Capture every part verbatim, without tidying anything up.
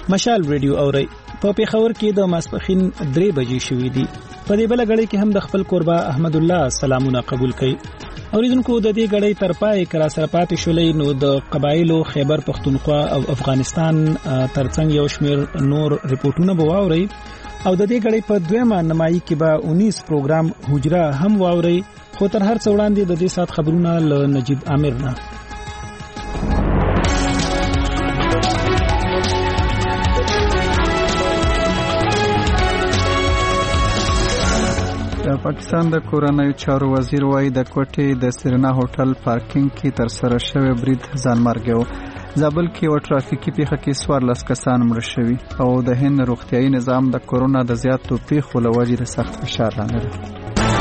مشال ریډیو اوري په پیښور کې د ماسپخین درې بجې شوې دي. په دې بل غړي کې هم د خپل قربا احمد الله سلامونه قبول کړي. اوریدونکو د دې غړي تر پای کرا سره پاتې شولې نو د قبایلو خیبر پختونخوا او افغانستان ترڅنګ یو شمیر نور ریپورتونه به واوري او د دې غړي په دویمه نمایي کې به انیس پروګرام حجره هم واوري. خو تر هر څه وړاندې د دې سات خبرونه له نجیب عامر نه. د پاکستان د کورنیو چارو وزیر وايي د کوټې د سرینا هوټل پارکینګ کې تر سره شوی برید ځانمرګي و. زابل کې یو ټرافیکي پیښه کې څوارلس کسان مړه شوي او د هند روغتیايي نظام د کورونا د زیاتو پیښو له وجې د سخت فشار لاندې.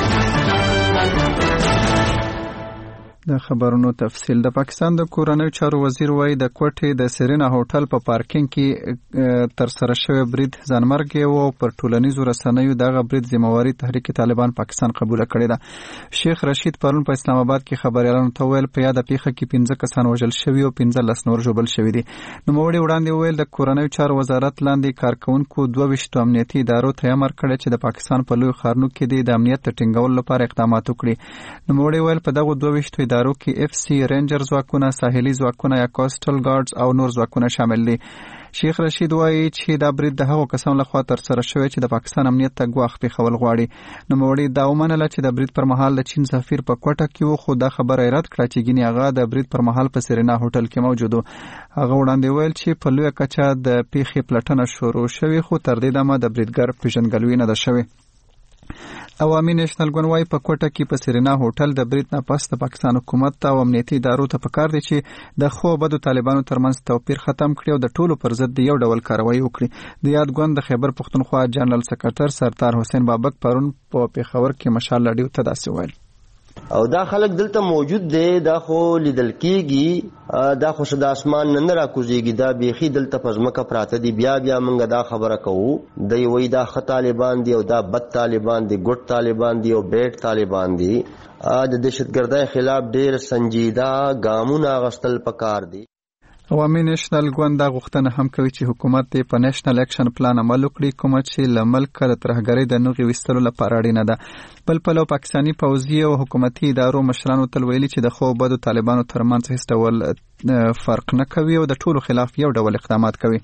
د خبرونو تفصیل. د پاکستان د کورنیو چارو وزیر وايي د کوټې د سرینا هوټل په پارکینګ کې تر سره شوی برید ځانمرګي و. پر ټولنیزو رسنیو دغه برید ذمہواری تحریک طالبان پاکستان قبول کړی ده. شیخ رشید پرون په اسلام آباد کې خبريالانو ته ویل په یاد پیښه کې پنځه کسان وژل شوي او پنځلس نور ژوبل شوي دي. نو موړي وړاندې ویل د کورنیو چارو وزارت لاندې کارکونکو دوه ویشت امنیتي ادارو ته امر کړی چې د پاکستان په لوی ښارونو کې د امنیت ټینګولو لپاره اقدامات وکړي. نو موړي ویل په دغه دوه ویشت ادارو کې اف سی رینجر ځواکونه، ساحلي ځواکونه یا کوسټل ګارډز او نور ځواکونه شامل دي. شیخ رشید وایي چې دا برید د هغو کسانو لخوا تر سره شوی چې د پاکستان امنیت ته ګواښ پیښول غواړي. نو موړي دا ومنله چې د برید پر مهال د چین سفیر په کوټه کې و، خو دا خبره رد کړه چې ګینې هغه د برید پر مهال په سرینا هوټل کې موجود و. هغه وړاندې ویل چې په لویه کچه د پیښې پلټنه شروع شوې خو تر دې دمه د بریدګر پیژندګلوي نه ده شوې. عوامي نېشنل ګوند وايي په کوټه کې په سرینا هوټل د برید نه پس د پاکستان حکومت او امنیتي ادارو ته پکار دي چې د خو بدو طالبانو ترمنځ توپیر ختم کړي او د ټولو پر ضد یو ډول کاروایی وکړي. د یاد ګوند د خیبر پختونخوا جنرال سکرټر سردار حسین بابک پرون په پیښور کې مشال لډیو ته داسې ویل او دا خلک دلته موجود دي، دا خو لیدل کیږي، دا خو د اسمان نه راکوزيږي، دا بيخي دلته پزماکه پراته دي. بیا بیا موږ دا خبره کوو دی وای دا خ طالبان دي او دا بد طالبان دي، ګډ طالبان دي او بیٹ طالبان دي. د دهشتګردۍ خلاف ډیر سنجیده ګامونه غستل پکار دي. عوامي نېشنل ګوند دا غوښتنه هم کوي چې حکومت په نېشنل اکشن پلان عمل وکړي، کوم چې له ملکه د ترهګرۍ د نوغې ویستلو لپاره اړینه ده. بل پلو پاکستاني پوځي او حکومتي ادارو مشرانو تل ویلي چې د خو بدو طالبانو ترمنځ هیڅ ډول فرق نه کوي او د ټولو خلاف یو ډول اقدامات کوي.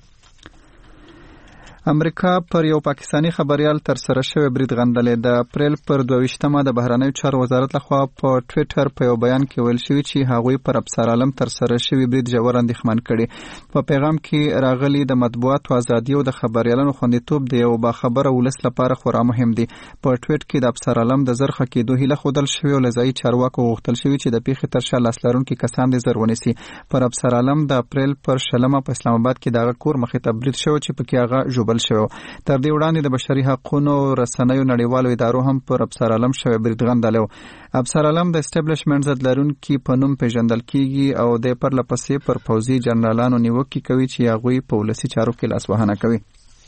امریکا پر یو پاکستانی خبريال تر سره شوی برید غندلې. د اپریل پر دوه ویشتمه د بهرنیو چارو وزارت لخوا په ټوئیټر په یو بیان کې ویل شوی چې هغوی پر افسر عالم تر سره شوی برید ژور اندېښمن کړي. په پیغام کې راغلي د مطبوعاتو ازادي او د خبريالانو خوندیتوب د یو باخبره ولس لپاره خورا مهم دي. په ټوئیټ کې د افسر عالم د زرخه کېدو هیله ښودل شوی او له ځایي چارواکو غوښتل شوی چې د پیښې تر شا لاس لرونکي کسان دې زر ونیسي. پر افسر عالم د اپریل پر شلمه په اسلام آباد کې دغه کور مخې ته برید شوی چې پکې هغه ژوبل شوی. تر دې وړاندې د بشري حقوقو رسنیو نړیوالو ادارو هم پر افسر عالم شوی برید غندلو. افسر عالم د اسټابلیشمنټ ضد لرونکي په نوم پیژندل کیږي او د پرلپسې پر پوځي جنرالانو نیوکې کوي چې هغوی په ولسي چارو کې لاسوهنه کوي.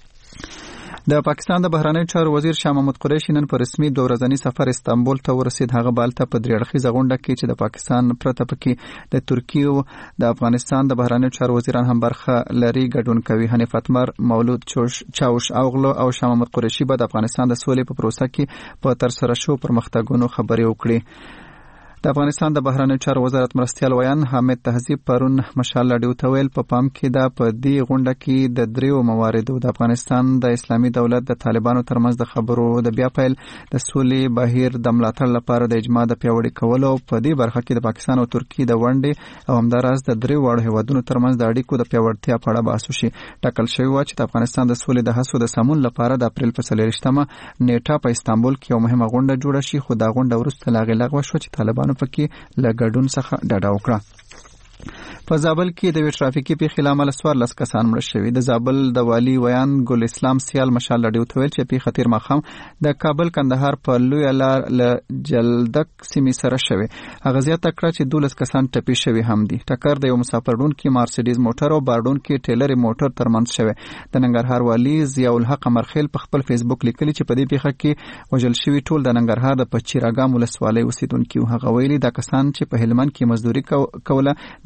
د پاکستان د بهرنیو چارو وزیر شاه محمود قریشي نن په رسمي دوه ورځني سفر استانبول ته ورسید. هغه بالته په درې اړخیزه غونډه کې چې د پاکستان پرته پکې د ترکیه او د افغانستان د بهرنیو چارو وزیران هم برخه لري ګډون کوي. حنیف اتمر، مولود چاوش اوغلو او شاه محمود قریشي به د افغانستان د سولې په پروسه کې په تر سره شو پرمختګونو خبرې وکړي. د افغانستان د بهرنیو چارو وزارت مرستیال ویان حامد تهذیب پرون مشال لډیو ته ویل په پام کې دا په دې غونډه کې د دریو مواردو د افغانستان د اسلامي دولت د طالبانو ترمنځ د خبرو د بیا پیل، د سولې بهیر د ملاتړ لپاره د اجماع د پیاوړي کولو په دې برخه کې د پاکستان او ترکیه د ونډې او همداراز د دریو واړو هیوادونو ترمنځ د اړیکو د پیاوړتیا په اړه بحث وشي. ټاکل شوی و چې د افغانستان د سولې د هڅو د سمون لپاره د اپریل په څلوېښتمه نیټه په استانبول کې یو مهمه غونډه جوړه شي، خو دا غونډه وروسته له هغې لغوه شوه چې طالبانو پکې له ګډون څخه ډډه وکړه. په زابل کې د ټرافیکي پیښې له امله څوارلس کسان مړه شوي. د زابل د والي ویان ګل اسلام سیال مشال لډیو ته ویل چې پیښه تیر ماښام د کابل کندهار په لویه لار له جلدک سیمې سره شوې. هغه زیاته کړه چې دولس کسان ټپي شوي هم دي. ټکر د یو مسافروړونکي مارسډیز موټر او باروړونکي ټیلر موټر ترمنځ شوی. د ننګرهار والي ضیاء الحق امرخیل په خپل فیسبوک لیکلي چې په دې پیښه کې وژل شوي ټول د ننګرهار د پچیراګام ولسوالۍ اوسیدونکي. هغه ویلي دا کسان چې په هلمند کې مزدوري کوله د اختر د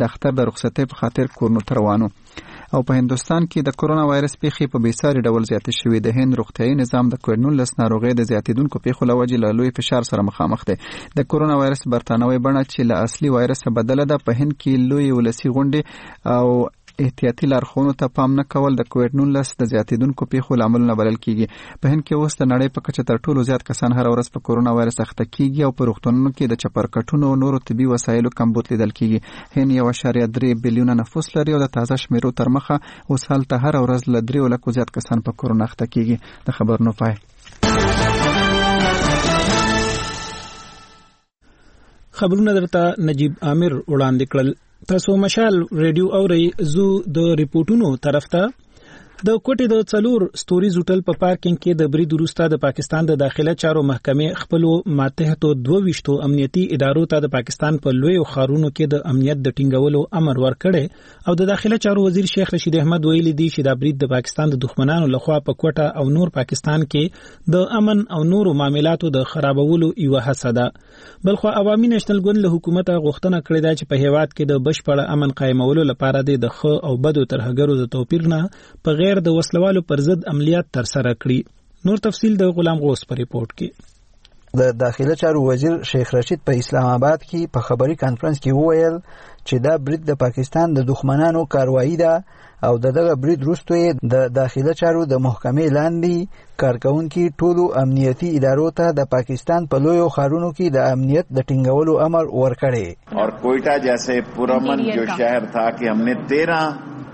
د رخصتۍ په خاطر کورونو ته روانو. او په هندستان کې د کرونا وایرس پیښې په بیساري ډول زیاتې شوې. د هند روغتیايي نظام د کووډ نولس ناروغۍ د زیاتېدونکو پیښو له وجې له لوی فشار سره مخامخ دی. د کرونا وایرس برتانوي بڼه چې له اصلي وایرس بدله ده په هند کې لوی ولسي غونډې او احتیاطي لارښوونو ته پام نه کول د کووډ نولس د زیاتېدونکو پیښو لامل نه بلل کیږي. په هند کې اوس د نړۍ په کچه تر ټولو زیات کسان هر ورځ په کرونا وایرس اخته کیږي او په روغتونونو کې د چپرکټونو او نورو طبي وسایلو کمبود لیدل کیږي. هند یو اعشاریه درې بلیونه نفوس لري او د تازه شمیرو تر مخه اوس هلته هر ورځ له درې لکو زیات کسان په کرونا اخته کیږي. د خبرونو پای. خبرونه درته نجیب عامر وړاندې کړل. تاسو مشال ریډیو اورئ. زو د ریپورتونو طرف ته د کوټې د څلور ستوري هوټل په پارکینګ کې د برید وروسته د پاکستان د داخله چارو محکمې خپل ماتحتو دوه ویشتو امنیتي ادارو ته د پاکستان په لوی خارونو کې د امنیت د ټینګولو امر ورکړی او د داخله چارو وزیر شیخ رشید احمد ویلي دی چې دا برید د پاکستان د دښمنانو لخوا په کوټه او نور پاکستان کې د امن او نورو معاملاتو د خرابولو یوه هڅه ده. بلخو عوامي نېشنل ګوند له حکومت غوښتنه کړې ده چې په هیواد کې د بشپړ امن قائمولو لپاره د ښه او بدو ترهګرو د توپیر نه په غیر د وسلوالو پر ضد عملیات تر سره کړي. نور تفصیل د غلام غوث په ریپورت کې. د داخله چارو وزیر شیخ رشید په اسلام آباد کې په خبري کانفرنس کې وویل چې دا برید د پاکستان د دښمنانو کاروایی ده او دغه برید وروسته د داخله چارو د محکمې لاندې کارکونکي ټولو امنیتي ادارو ته د پاکستان په لویو ښارونو کې د امنیت د ټینګولو امر ورکړی. اور کوئٹہ جیسے پرامن جو شہر تھا کہ ہم نے تیرہ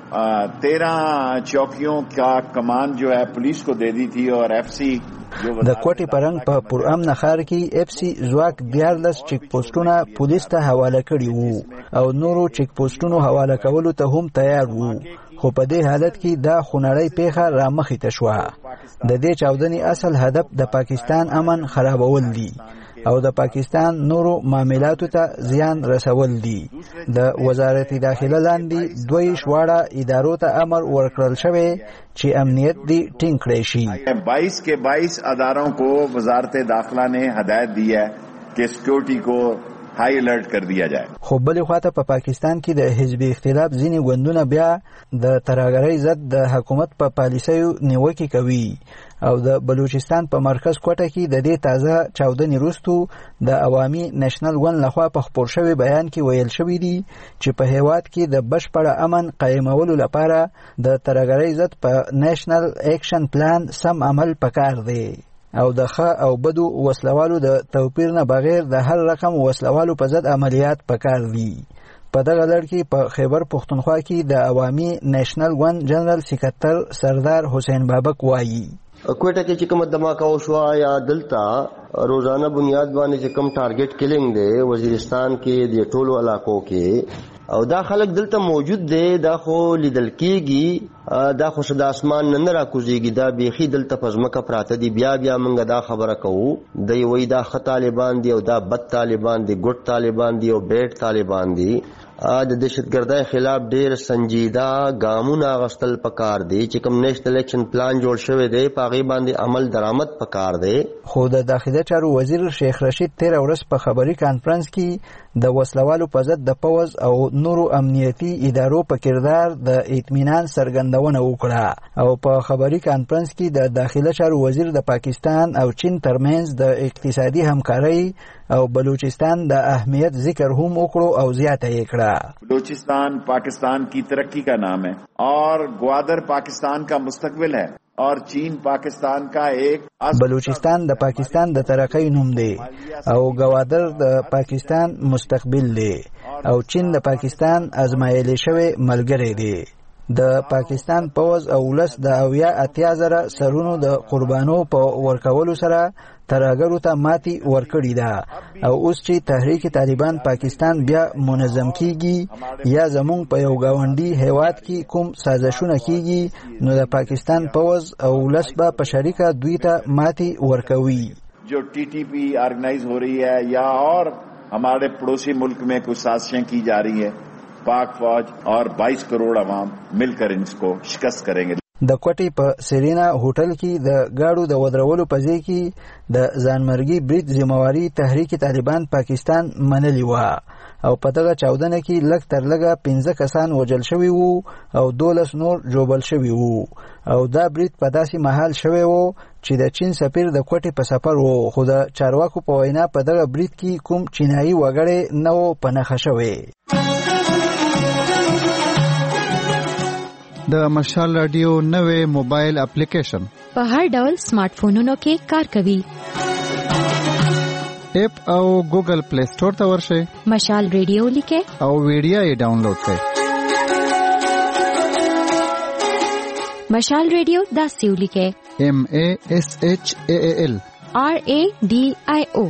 تیرہ چوکیوں کا کمان جو ہے پولیس کو دے دی تھی اور ایف سی د کوټې پرنګ په پرامن ښار کې اف سی ځواک دیارلس چیک پوسټونه پولیس ته حواله کړي وو او نورو چیک پوسټونو حواله کولو ته هم تیار وو. خو په دې حالت کې دا خونړۍ پیښه رامخې ته شوه. د دې چاودنې اصل هدف د پاکستان امن خرابول دي او د پاکستان نورو معاملاتو ته زیان رسول دي. د وزارت داخله لاندې دوی شواړه ادارو ته امر ورکړل شوی چې امنیت دی ټینګ کړی شي. بائیس کے بائیس اداروں کو وزارت داخلہ نے ہدایت دی ہے کہ سیکورٹی کو ہائی الرٹ کر دیا جائے. خو بلې خواته په پاکستان کې د حزب اختلاف ځینې ګوندونه بیا د ترهګرۍ ضد د حکومت په پالیسیو نیوکې کوي او د بلوچستان په مرکز کوټه کې د دې تازه چاودنې وروسته د عوامي نېشنل ګوند لخوا په خپور شوي بیان کې ویل شوي دي چې په هیواد کې د بشپړ امن قایمولو لپاره د ترهګرۍ ضد په نېشنل اکشن پلان سم عمل پکار دی او د ښه او بدو وسلوالو د توپیر نه بغیر د هر رقم وسلوالو په ضد عملیات پکار دي. په دغه لړ کې په خیبر پښتونخوا کې د عوامي نېشنل ګوند جنرال سکرټر سردار حسین بابک وایي کوټه کې چې کوم دماکه وشو یا دلته روزانه بنیاد باندې چې کوم ټارګټ کلینګ دی وزیرستان کې د ټولو علاقو کې او دا خلک دلته موجود دی. دا خو لیدل کېږي، دا خو د اسمان نه راکوزېږي، دا بیخي دلته په ځمکه پراته دي. بیا بیا موږ دا خبره کوو دی وایي دا ښه طالبان دي او دا بد طالبان دي، ګډ طالبان دي او بیډ طالبان دي. د دهشتګردۍ خلاف ډېر سنجیده ګامونه اخیستل پکار دی چې کوم نیشنل اکشن پلان جوړ شوی دی په هغې باندې عمل درآمد پکار دی. خو د داخله چارو وزیر شیخ رشید تېره ورځ په خبري کانفرنس کې د وسلوالو په ضد د پوځ او نورو امنیتي ادارو په کردار د اطمینان څرګندونه وکړه او په خبري کانفرنس کې د داخله چارو وزیر د پاکستان او چین ترمنځ د اقتصادي همکارۍ او بلوچستان د اهمیت ذکر هم وکړو او زیاته یې کړه. بلوچستان پاکستان کی ترقی کا نام ہے اور گوادر پاکستان کا مستقبل ہے اور چین پاکستان کا ایک بلوچستان د پاکستان د ترقی نوم دی او گوادر د پاکستان مستقبل دی او چین د پاکستان ازمایلی شوی ملګری دی. د پاکستان پوځ او ولس د اویا اتیا زره سرونو د قربانو په ورکولو سره ترهګرو ته ماتي ورکړې ده او اوس چې تحریک طالبان پاکستان بیا منظم کیږي یا زمونږ په یو گاونډي هیواد کې کوم سازشونه کیږي نو د پاکستان پوځ او ولس به په شریکه دوی ته ماتي ورکوي. جو ٹی ٹی پی آرگنائز ہو رہی ہے یا اور ہمارے پڑوسی ملک میں کچھ سازشیں کی جا رہی ہیں، پاک فوج اور بائیس کروڑ عوام مل کر ان کو شکست کریں گے. د کوټې په سرینا هوټل کې د گاډو د ودرولو په ځای کې د ځانمرګي برید ذمہواری تحریک طالبان پاکستان منلې وه. او په دغه چاودنه کې لږ تر لږه پنځه کسان وژل شوي وو او دولس نور ژوبل شوي وو او دا برید په داسې مهال شوی وو چې د چین سفیر د کوټې په سفر وو خو د چارواکو په وینا په دغه برید کې کوم چینایي وګړی نه و په نښه شوی. د مشال رادیو نوې موبایل اپلیکیشن په هر ډول سمارټ فونونو کې کار کوي. اپ او ګوګل پلی سٹور ته ورشئ، مشال ریډیو لیکئ او ویډیو یې ډاونلوډ کړئ. مشال ریډیو داسې ولیکئ: ایم ای ایس ایچ ای ایل آر ای ډي آی او.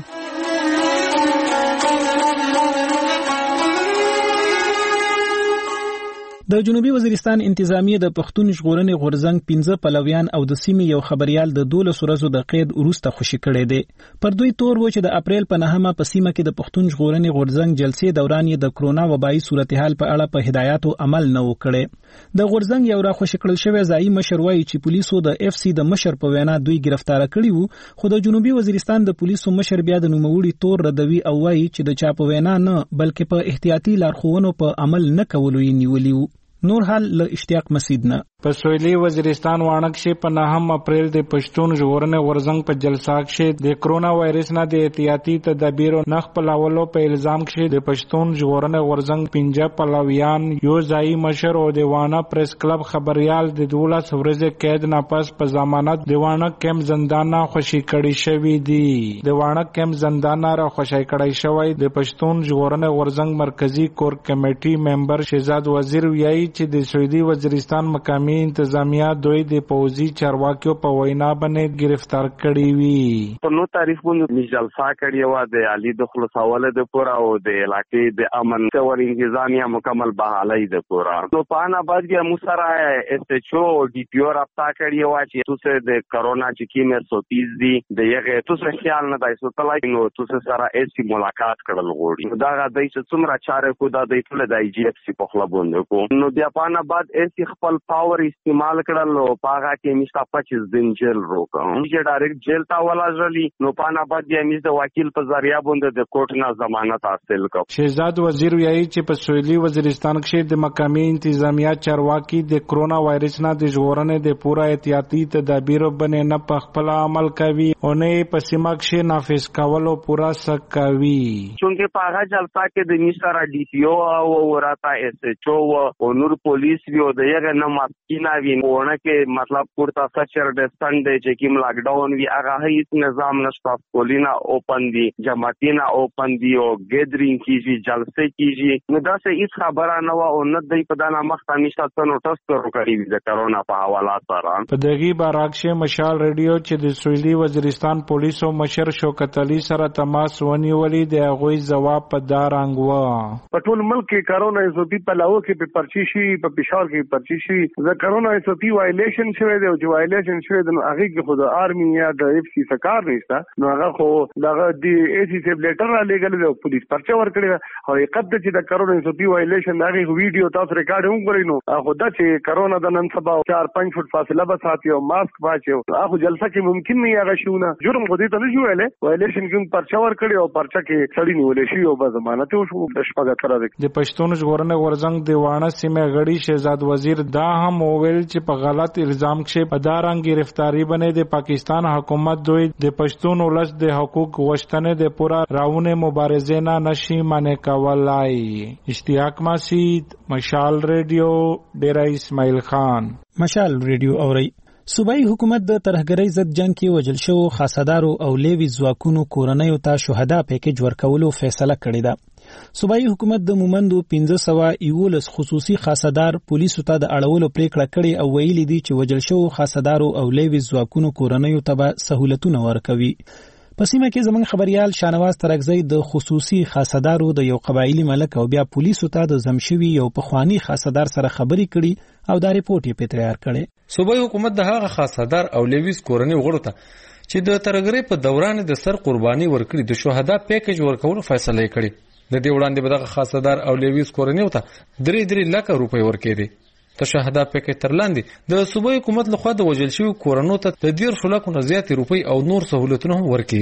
د جنوبي وزیرستان انتظامیه د پښتون ژغورنې غورځنګ پنځه پلویان او د سیمې یو خبريال د دولس ورځو د قید وروسته خوشي کړي دي. پر دوی تور و چې د اپریل په نهمه په سیمه کې د پښتون ژغورنې غورځنګ جلسې دوران یې د کرونا وبایي صورتحال په اړه په هدایاتو عمل نه وکړي. د غورځنګ یو را خوشي کړل شوی ځایي مشر وایي چې پولیسو د اف سی د مشر په وینا دوی گرفتار کړي وو، خو د جنوبي وزیرستان د پولیسو مشر بیا د نوموړي تور ردوي او وایي چې د چا په وینا نه بلکې په احتیاطي لارښوونو په عمل نه کولو یې نیولي وو. نور حال له اشتیاق مسید نه په سویلي وزیرستان وانک شي په نهم اپریل د پښتون ژغورنې غورځنګ په جلسه کې د کرونا وایرس نه د احتیاطي تدابیرو نخ پلاولو په الزام کې د پښتون ژغورنې غورځنګ پنځه پلویان یو ځای مشر او دیوانه پریس کلب خبريال د دولس ورځې قید نه پس په ضمانت دیوانه کم زندان نه خوشي کړي شوی دی. دیوانه کم زندان را خوشي کړي شوی د پښتون ژغورنې غورځنګ مرکزی کور کمیټي ممبر شهزاد وزیر ویایي چې د سویلي وزیرستان مقامی انتظامیه دوی د پوزي چارواکیو په وینا باندې گرفتار کړي وي. په نو تاریخ باندې جلسه کړی و د علي د خلاصولو د پورا او د علاقې د امن او انتظامیه مکمل بحالۍ د پورا نو په انا بعد کې موسره اس ایچ او ډي پی او رابطه کړی و چې تاسو د کرونا چې کیمر سو تیس دی د یغه تاسو خیال نه دای سو تلای نو تاسو سره ایسي ملاقات کړل غوړي دا غا دای چې څومره چاره کو دا د ټول د ای جی اف سی په خلابوند کو نو بیا په انا بعد ایسي خپل پاور استعمال کړل او پاغه کې میستا پچیس دن جیل روکا چې ډایرکټ جیل تا ولاځلی نو پانا بعد یې میز د وکیل په ذریعہ باندې د کوټ نه ضمانت حاصل کړ. شهزاد وزیر ویایي چې په سویلي وزیرستان کې د مقامی انتظامیه چارواکي د کرونا وایرس نه د ژغورنې د پورا احتیاطي تدابیرو باندې نه په خپل عمل کوي او نه په سیمه کې نافذ کولو پورا سک کوي. چونکه پاغه جلسه کې د میسرا ډي پی او او وراتا اس ایچ او نور پولیس وی او د یغه نه ماتینا وی ونه کې مطلب پورتا سچر د سنډ چې کیم لاک ډاون وی هغه هیڅ نظام نشته. کولینا اوپن دی، جماعتینا اوپن دی او ګیدرینګ کیږي، جلسې کیږي. نو دا څه هیڅ خبره نه و او نه د په دانا مخته نشته څنو ټست ورکړي د کرونا په حواله سره. په دغه باراکشه مشال ریډیو چې د سویلي وزیرستان پولیسو مشر شوکت علي سره تماس ونیولې د هغوی جواب په دارنګ و. په ټول ملک کې کرونا ایسوپی په لاو کې په پرچی شي، په پېښور کې پرچی شي. د کرونا ایسوپی وایلیشن شوی دی او چې وایلیشن شوی دی نو هغه کې خود آرمي یا د اف سی سکار نشته نو هغه خو دغه دی ای سی سیب لیټر را لګل دی او پولیس پرچا ورکړي. او یقد چې د کرونا ایسوپی وایلیشن هغه ویډیو تاسو ریکارډ هم کړئ نو هغه د چې کرونا د نن سبا چار پنځه فوټ فاصله به ساتي او ماسک واچي هغه جلسه کې ممکن نه هغه شونه جرم خو دې ته نه جوړلې وایلیشن کې پرچا ورکړي او پرچا کې سړی نیولې شي او به ضمانت وشو د شپږ تر د پښتون ژغورنې غورځنګ دیوانه سیمه غړي شهزاد وزیر دا هم وویل چې په غلط الزام کې په دارنګ گرفتاری باندې د پاکستان حکومت دوی د پښتون ولس د حقوق غوښتنې د پورا راونه مبارزه نه نشي مانع کولای. اشتیاق مسید، مشال ریډیو، ډیرا اسماعیل خان. مشال ریډیو اوري. صوبایي حکومت د ترهګرۍ ضد جنگ کې وژل شوو خاصدارو او لیوي ځواکونو کورنیو ته شهدا پیکیج ورکولو فیصله کړې ده. صوبایي حکومت د مومندو پنځه سوه یولس خصوصي خاصدار پولیسو ته د اړولو پریکړه کړې او ویلي دي چې وژل شوو خاصدارو او لیوي ځواکونو کورنیو ته به سہولتونه ورکوي. په سیمه کې زموږ خبريال شانواز ترکزی د خصوصي خاصدارو د یو قبایلی ملک او بیا پولیسو ته د زمشوي یو پخوانی خاصدار سره خبرې کړي او دا ریپورت یې په تیار کړي. صوبایي حکومت د هغه خاصدار او لیویز کورنۍ غړو ته چې د ترګرې په دوران د سر قرباني ورکړي د شهدا پیکیج ورکولو فیصله کړي. د دې وړاندې به دغه خاصدار او لیویز کورنۍ ته درې درې لکه روپۍ ورکړي. د شهدا پیکیج تر لاندې د صوبایي حکومت لخوا د وژل شوي کورنو ته د ډیر شلکو نه زیاتې روپۍ او نور سہولتونه هم ورکړي.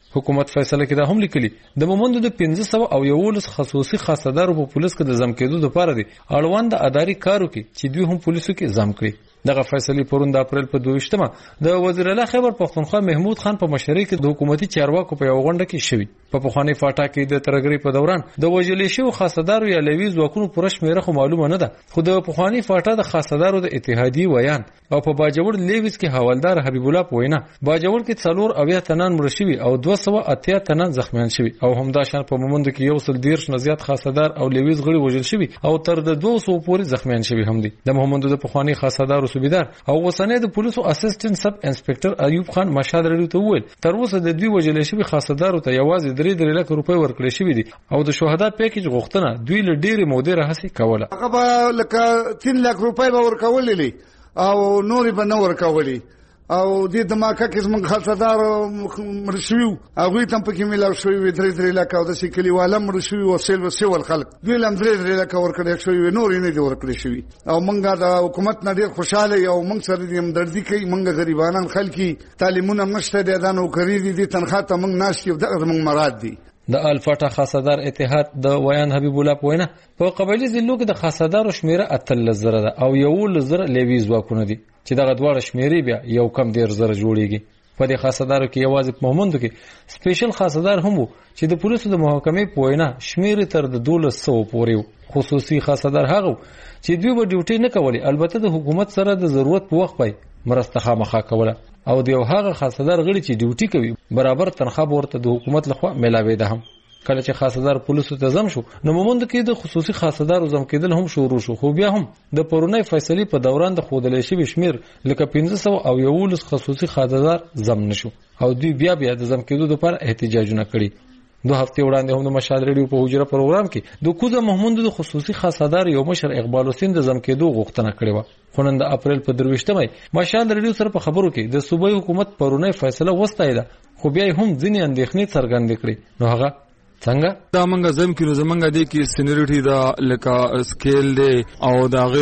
حکومت فیصله کې دا هم لیکلي د مومندو د پنځه سوه او یولس خصوصي خاصدارو په پولیس کې د زم کېدو لپاره دي اړوند اداري کارو کې چې دوی هم پولیسو کې زم کړي. دغه فیصله پرون د اپریل په دویشتمه د وزیر اعلی خیبر پختونخوا محمود خان په مشرۍ کې د حکومتي چارواکو په یو غونډه کې شوی. په پخوانی فاټا کې د ترګری په دوران د وژلې شو خاصدارو یا لوی ځواکونو پوره شمیره خو معلومه نه ده، خو د پخوانی فاټا د خاصدارو د اتحادیې ویان او په باجوړ لیویس کې حوالدار حبیب الله پوینا باجوړ کې څلور اویا تنان مړ شوي او دوه سوه اتیا تنان زخمیان شوي او همدا شان په مومندو کې یو سل دیرش نه زیات خاصدار او لویس غړي وژل شوي او تر د دوه سوو پورې زخمیان شوي هم دي. د مومندو د پخوانی خاصدارو صوبیدار او وسنه د پولیسو اسسټنټ سب انسپکټر ایوب خان مشهد رډیو ته وویل تر اوسه د دوی وژل شوي خاصدارو ته یوازې درې درې لک روپۍ ورکړل شوي دي او د شهدا پیکیج غوښتنه دوی له ډېرې مودې راهیسې کوله. هغه به لکه تین لک روپۍ به ورکولې او نورې به نه ورکولې او د دماکه کې زموږ خاصدار مړ شوي هغوی ته هم پکې میلاو شوي وي درې درې لکه او داسې کلیواله مړ شوي وو سیل سیول خلک دوی له هم درې درې لکه ورکړی شوي وي نور یې نه دي ورکړی شوي او موږ د حکومت نه ډېر خوشحاله یو او موږ سره دې همدردي کوي. موږ غریبانان خلک تعلیمونه هم نشته دی دا نوکري دي دې تنخوا ته موږ ناست یو دغه زموږ مراد دي. د الفاټا خاصدار اتحاد د ویان حبیب الله پوینا په قبایلی ضلعو کې د خاصدارو شمیره اتلس زره ده او یولس زره لوی ځواکونه دي چې دغه دواړه شمیرې بیا یو کم ډېر زره جوړیږي. په دې خاصدارو کې یوازې په مومندو کې سپیشل خاصدار هم وو چې د پولیسو د محکمې پوینا شمیرې تر د دولس سوو پورې وو. خصوصي خاصدار هغه چې دوی به ډیوټي نه کولې، البته د حکومت سره د ضرورت په وخت پای مرسته خامخا کوله او د یو هغه خاصدار غړي چې ډیوټي کوي برابر تنخواه ورته د حکومت لخوا ملاوي ده. هم کله چې خاصدار پولیسو ته زم شو نو مومند کې د خصوصي خاصدارو زم کېدل هم شروع شو، خو بیا هم د پرونی فیصلې په دوران د خودلې شوی شمیر لکه پنځه سوه او یولس خصوصي خاصدار زم نشو او دوی بیا بیا د زم کېدو لپاره احتجاجونه کړي. دو هفته وړاندې هم د مشال ریډیو په حجره پروګرام کې د کوزه محمود د خصوصي خاصدار یو مشر اقبال حسین د زم کېدو غوښتنه کړې و، خو نن د اپریل په درویشتمه مشال ریډیو سره په خبرو کې د صوبایي حکومت پرونی فیصله وستایله، خو بیا هم ځینې اندېښنې څرګندې کړې. نو هغه څنګه دا منګه زم کینو زمنګ دی کې سینیریټي دا لکه سکیل دی او داغه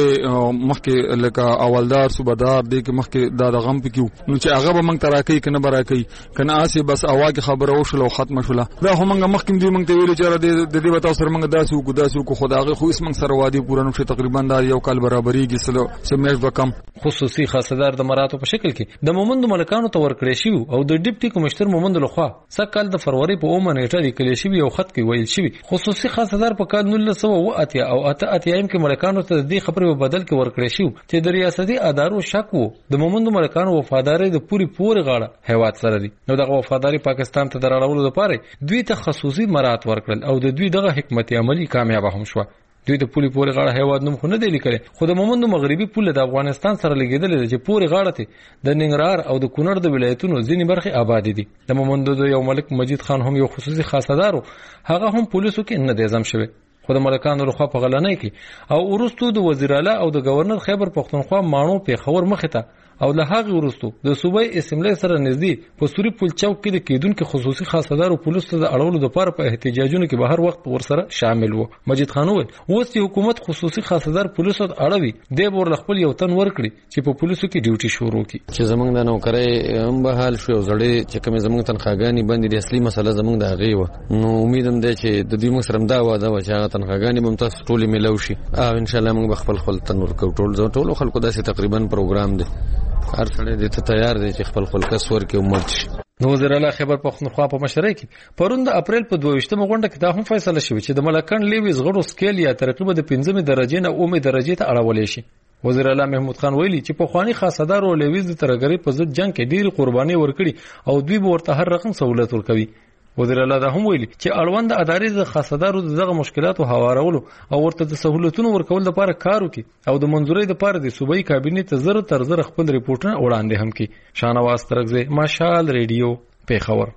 مخکې لکه اولدار صوبدار دی کې مخکې دا د غم پکیو نو چې هغه به منګ تراکې کنه براکې کنه آسی بس اواګه خبره وشله او ختم شوله. دا هم منګه مخکې دی منګ ته ویل چې د دې وتا سره منګ داسو کو داسو کو خدای خو اس منګ سره وادي پوره نو تقریبا دا یو کال برابرېږي سلو سمیش وکم. خصوصي خاصدار د مراتو په شکل کې د مومند ملکانو ته ورکړې شي او د ډیپټي کمشنر مومند لخوا سکهال د فروری په اومه نیټه لیکل شي او خط کې ویل شي خصوصي خاصدار په کال نولس سوه اوه اتیا او اته اتیایم کې ملکانو ته د خبرې په بدل کې ورکړې شي چې د ریاستي ادارو شک وو د مومند ملکانو وفاداری د پوری پوری غاړه هیواد سره دي. نو دغه وفاداری پاکستان ته دراړولو لپاره دوی ته خصوصي مرات ورکړل او د دوی دغه حکمت عملی کامیاب هم شو. دوی د پولی پوری غاړه هیواد نوم خو نه دی لیکلی، خو د مومند مغربي پول د افغانستان سره لګیدل چې پوری غاړه ته د ننګرهار او د کونړ د ولایتونو ځینې برخې آباد دي. د مومند د یو ملک مجید خان هم یو خصوصي خاصدارو، هغه هم پولیسو کې نه دی زم شوی، خو د ملکانو لخوا په غلنۍ کې او ورستو د وزیر اعلی او د گورنر خیبر پختونخوا مانو پیښور مخې ته او له هغه ورستو د صوبای اسمبلی سره نږدې په سوري پل چوک کې د کېدونکو خصوصي خاصدارو پولیسو د اړولو لپاره په احتجاجونو کې به هر وخت ورسره شامل وو. مجید خان وویل اوس چې حکومت خصوصي خاصدار پولیسو اړوي دی به ورخپل یو تن ورکړي چې په پولیسو کې ډیوټي شروع کړي. چې زمونږ د نوکرۍ هم به حال شو او زړې چې کومې زمونږ تنخواګانې بندې دي اصلي مسله زمونږ د هغې وه. نو امید هم دی چې د دوی موږ سره هم دا واده وه چې هغه تنخواګانې به هم تاسو ټولې میلاو شي او انشاءالله موږ به خپل خپل تن ورکوو. ټول ټولو خلکو داسې تقریبا پروګرام دی، هر سړی دې ته تیار دی چې خپل خپل کس ورکړي او مرد شي. د وزیر اعلی خیبر پختونخوا په مشرۍ کې پرون د اپریل په دویشتمه غونډه کې دا هم فیصله شوې چې د ملکان لیویز غړو سکیل یا ترقیب د پنځمې درجې نه اومې درجې ته اړولې شي. وزیر اعلی محمود خان ویلي چې په خواني خاصدار او لیویز د ترګری په ضد جنگ کې ډېری قرباني ورکړي او دوی به ورته هر رقم سہولت ورکوي. وزیر اعلی دا هم ویلي چې اړوند ادارې د خاصدارو دغه مشکلاتو هوارولو او ورته د سہولتونو ورکول لپاره کار وکړي او د منځورۍ لپاره د صوبایي کابینې ته زر تر زر خپل ریپورټونه وړاندې هم کړي. شاهنواز ترکزی، مشال ریډیو، پیښور.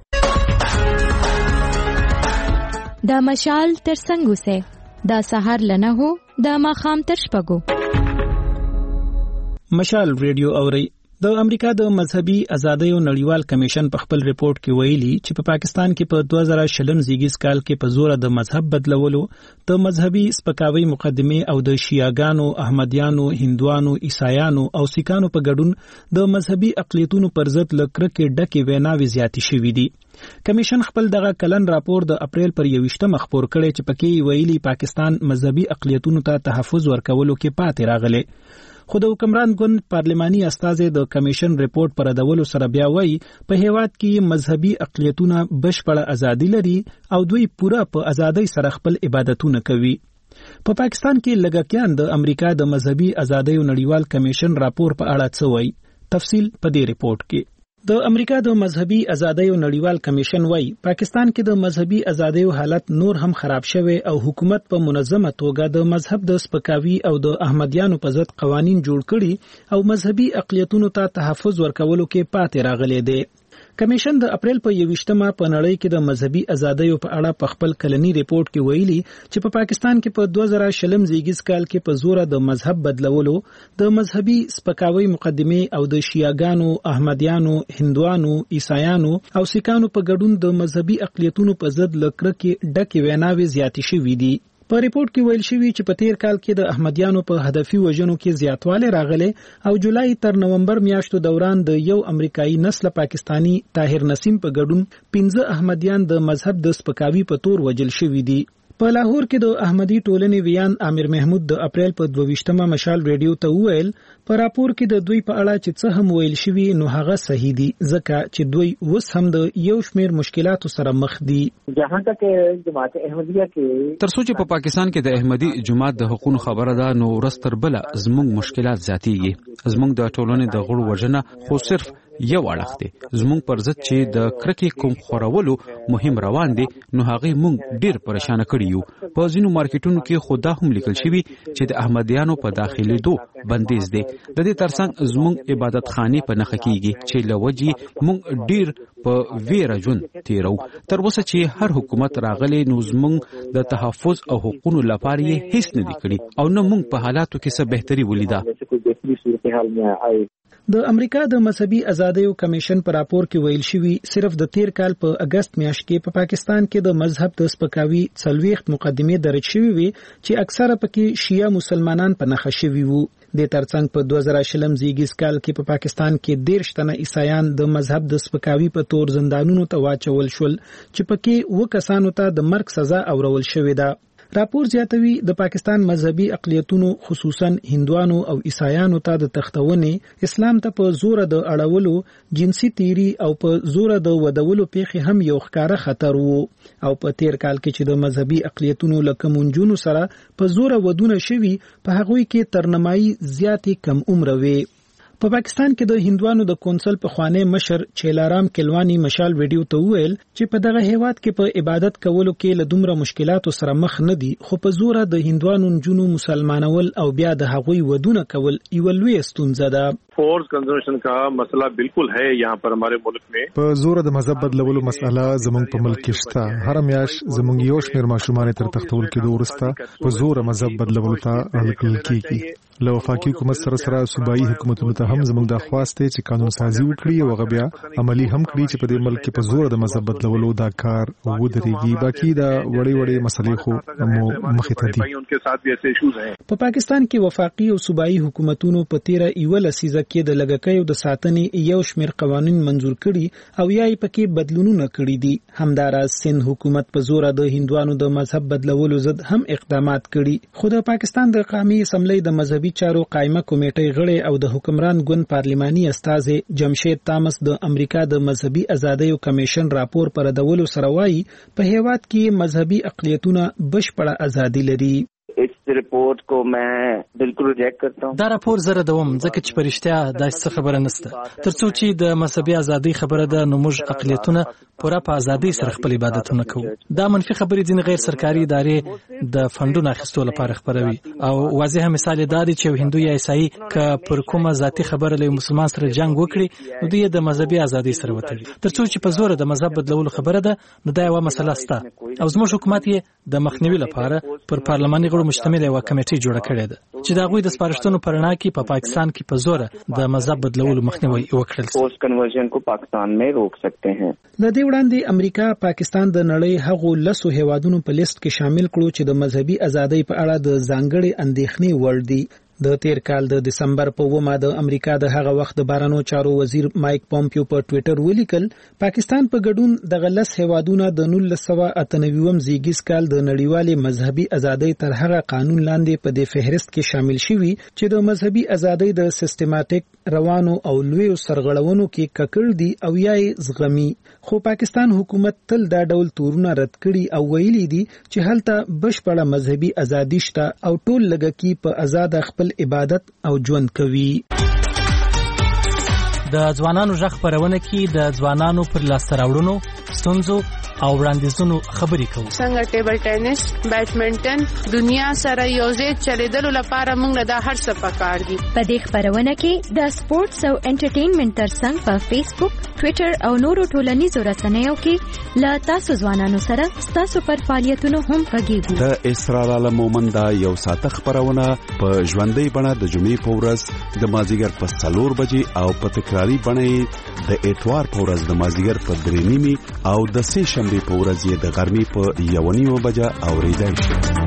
دا مشال تر څنګه سه دا سحر لنه هو دا ماخام تر شپګو. مشال ریډیو اوري د امریکا د مذهبي ازادیو نړیوال کمیشن په خپل ریپورت کې ویلي چې په پاکستان کې په دوه زره شلم زیږیز کال کې په زور د مذهب بدلولو د مذهبي سپکاوي مقدمه او د شیعاګانو، احمدیانو، هندوانو، عیسایانو او سیکانو په ګډون د مذهبي اقلیتونو پر ضد لکرکې ډکې ویناوي زیاتې شوې دي. کمیشن خپل دغه کلن راپور د اپریل پر یوویشتمه خپور کړی چې پکې ویلي پاکستان مذهبي اقلیتونو ته تحفظ ورکولو کې پاتې راغلی. خو د حکمران ګوند پارلماني استازي د کمیشن ریپورت پر ردولو سره بیا وایي په هیواد کې مذهبي اقلیتونه بشپړه ازادي لري او دوی پوره په ازادۍ سره خپل عبادتونه کوي. په پا پاکستان کې لږکیان د امریکا د مذهبي ازادیو نړیوال کمیشن راپور په اړه څه وایي؟ تفصیل په دې ریپورت کې. د امریکا د مذهبي ازادیو نړیوال کمیشن وايي پاکستان کې د مذهبي ازادیو حالت نور هم خراب شوی او حکومت په منظمه توګه د مذهب د سپکاوي او د احمدیانو په ضد قوانين جوړ کړي او مذهبي اقلیتونو ته تحفظ ورکولو کې پاتې راغلي دي. کمیشن د اپریل په یوویشتمه په نړۍ کې د مذهبي ازادیو په اړه په خپل کلنی ریپورت کې ویلي چې په پاکستان کې په دوه زره شلم زیږیز کال کې په زور د مذهب بدلولو د مذهبي سپکاوي مقدمه او د شیعاګانو، احمدیانو، هندوانو، عیسایانو او سیکانو په ګډون د مذهبي اقلیتونو په ضد لکرکې ډکې ویناوي زیاتې شوې دي. په ریپورت کې ویل شوی چې په تیر کال کې د احمدیانو په هدفي وژنو کې زیاتوالی راغلی او جولای تر نومبر میاشتو دوران د یو امریکایي نسل پاکستانی طاهر نسیم په ګډون پنځه احمدیان د مذهب د سپکاوي په تور وژل شوي دي. په لاهور کې د احمدي ټولنې ویان امیر محمود د اپریل په دوه مشال ریډیو ته وویل په راپور کې د دوی په اړه چې څه هم ویل شوی نو هغه صحیح دي ځکه چې دوی اوس هم د یو شمیر مشکلاتو سره مخ دي. جهان تک جماعت احمدیه کې تر څو چې په پاکستان کې د احمدي جماعت د حقوقو خبره ده نو ورستر بل زموږ مشکلات زیاتېږي. زموږ د ټولنې د غړو وژنه خو صرف یو اړخ دی. زموږ پر ضد چې د کرکې کوم خورولو مهم روان دي نو هغه موږ ډیر پریشان کړی یو. په ځینو مارکیټونو کې خدا هم لیکل شوی چې د احمدیانو په داخلي دو بندیز دی. د دې ترڅنګ زموږ عبادت خانه په نخ کېږي چې لوجي موږ ډیر په ویره جون تیرو. تر اوسه چې هر حکومت راغلی نو زموږ د تحفظ او حقوقو لپاره یې هیڅ نه دی کړی او نه موږ په حالاتو کې څه بهتري ولیدا. د امریکا د مذهبي ازادیو کمیشن په راپور کې ویل شوی صرف د تیر کال په اگست میاشت کې په پا پاکستان کې د مذهب د سپکاوي څلويخت مقدمه درج شوی وي چې اکثره پکې شیعه مسلمانان په نخښه شوی وو. د ترڅنګ په دوه زره شلم زیږیز کال کې په پا پاکستان کې دیرش تنه عیسایان د مذهب د سپکاوي په تور زندانونو ته واچول شول چې پکې و کسانو ته د مرګ سزا اورول شوې ده. راپور زیاتوي د پاکستان مذهبي اقلیتونو خصوصا هندوانو او عیسایانو ته د تختونې اسلام ته په زور د اړولو، جنسي تیری او په زور د ودولو پیښې هم یو ښکاره خطر وو او په تیر کال کې چې د مذهبي اقلیتونو لکه منجونو سره په زور ودونه شوي په هغوی کې ترنمایي زیاتې کم عمر وي. په پا پاکستان کې د هندوانو د کونسل په خوانې مشر چیلارام کلوانی مشال ویډیو ته وویل چې په دغه هیواد کې په عبادت کولو کې له دومره مشکلاتو سره مخ نه دي خو په زور د هندوانو جنو مسلمانول او بیا د هغوی ودونه کول یو لوی ستونزه ده. فورس کنزمپشن کا مسئلہ بالکل ہے یہاں پر ہمارے ملک میں. په زور د مذهب بدلولو مسئله زمونږ په ملک کې شته. هر میاش زمونږ یو شمیر ماشومان تر تختول کې ورسته په زور مذهب بدلولو ته هلکل کیږي. له وفاقي حکومت سره سره صوبایي حکومتونو ته هم زموږ د خواسته چې قانون سازي وکړي او غبیا عملی هم کړي چې په دې ملک کې په زور د مذهب بدلولو دا کار ودرېږي. باقي دا وړي وړي مسلې خو مو مخې ته دي. په پاکستان کې وفاقي او صوبایي حکومتونو په تیره ایو لسیزه کې د لګکیو د ساتنې یو شمیر قوانين منزور کړي او یا یې پکې بدلونونه کړي دي. همداراز سند حکومت په زور د هندوانو د مذهب بدلولو ضد هم اقدامات کړي. خو د پاکستان د قومي اسمبلی د مذهبي چارو قائمه کمیټې غړي او د حکمران ګوند پارلماني استازي جمشید تامس د امریکا د مذهبي ازادیو کمیشن راپور پر ردولو سره وایي په هیواد کې مذهبي اقلیتونه بشپړه ازادي لري. اس رپورت کو میں بالکل ریجیکټ کرتا ہوں. دا راپور زره دوم ځکه چې پرشتیا دا څه خبره نشته. ترڅو چې د مذهبي ازادي خبره ده نو موږ اقلیتونه پوره په ازادي سره خپل عبادتونه کوو. دا منفي خبرې دي غیر سرکاري ادارې د فندونو اخیستلو لپاره خبروي او واضح مثال دا دی چې هندو یا عیسائی ک پر کومه ذاتی خبره له مسلمان سره جنگ وکړي نو دوی د مذهبي ازادي سره وتړي. ترڅو چې په زور د مذهب بدلولو خبره ده نو دا یو مسله سته او زموږ حکومت یې د مخنیوي لپاره پر پارلماني غړو مشتمل یو کمیټه جوړه کړې ده چې د هغوی د سپارښتنو په رڼا کې په پاکستان کې په زوره د مذهب بدلولو مخنیوي وکړل شي. Post conversion को पाकिस्तान में रोक सकते हैं. د دې وړاندې امریکا پاکستان د نړۍ هغو لسو هیوادونو په لیست کې شامل کړو چې د مذهبي ازادۍ په اړه د ځانګړي اندېښنې وړ دي. د تیر کال د دسمبر په اومه د امریکا د هغه وخت د بهرنیو چارو وزیر مایک پومپیو په ټوئیټر ولیکل پاکستان په ګډون د غلس هیوادونو د نولس سوه اته نوي زیږیز کال د نړیوالې مذهبي ازادۍ تر هغه قانون لاندې په دې فهرست کې شامل شوی چې د مذهبي ازادۍ د سیستماتیک روانو او لویو سرغړونو کې ککړ دي او یا زغمي. خو پاکستان حکومت تل دا ډول تورونه رد کړي او ویلي دي چې هلته بشپړه مذهبي ازادي شته او ټول لږکی په آزاد خپل عبادت او ژوند کوي. د ځوانانو ژغ خپرونه کې د ځوانانو پر لاسته راوړنو، ستونزو او وړاندیزونو خبرې کوو. څنګه ټیبل ټینس، بیډمنټن دنیا سره یوځای چلیدلو لپاره موږ دا هر څه پکار دي. په دې خبرونه کې د سپورتس او انټرټینمنټ ترڅنګ په فیسبوک، ټوئیټر او نورو ټولنیزو رسنیو کې له تاسو ځوانانو سره تاسو پر فعالیتونو هم غږیږو. د اسرار عالم مومند یو ساعت خبرونه په ژوندۍ بڼه د جمعې په ورځ د مازیګر په څلور بجې او په تکراری بڼه د اتوار په ورځ د مازیګر په درې نیمې او د سه شنبې په ورځ یې د غرمې په یو نیمه بجه اوریدای شي.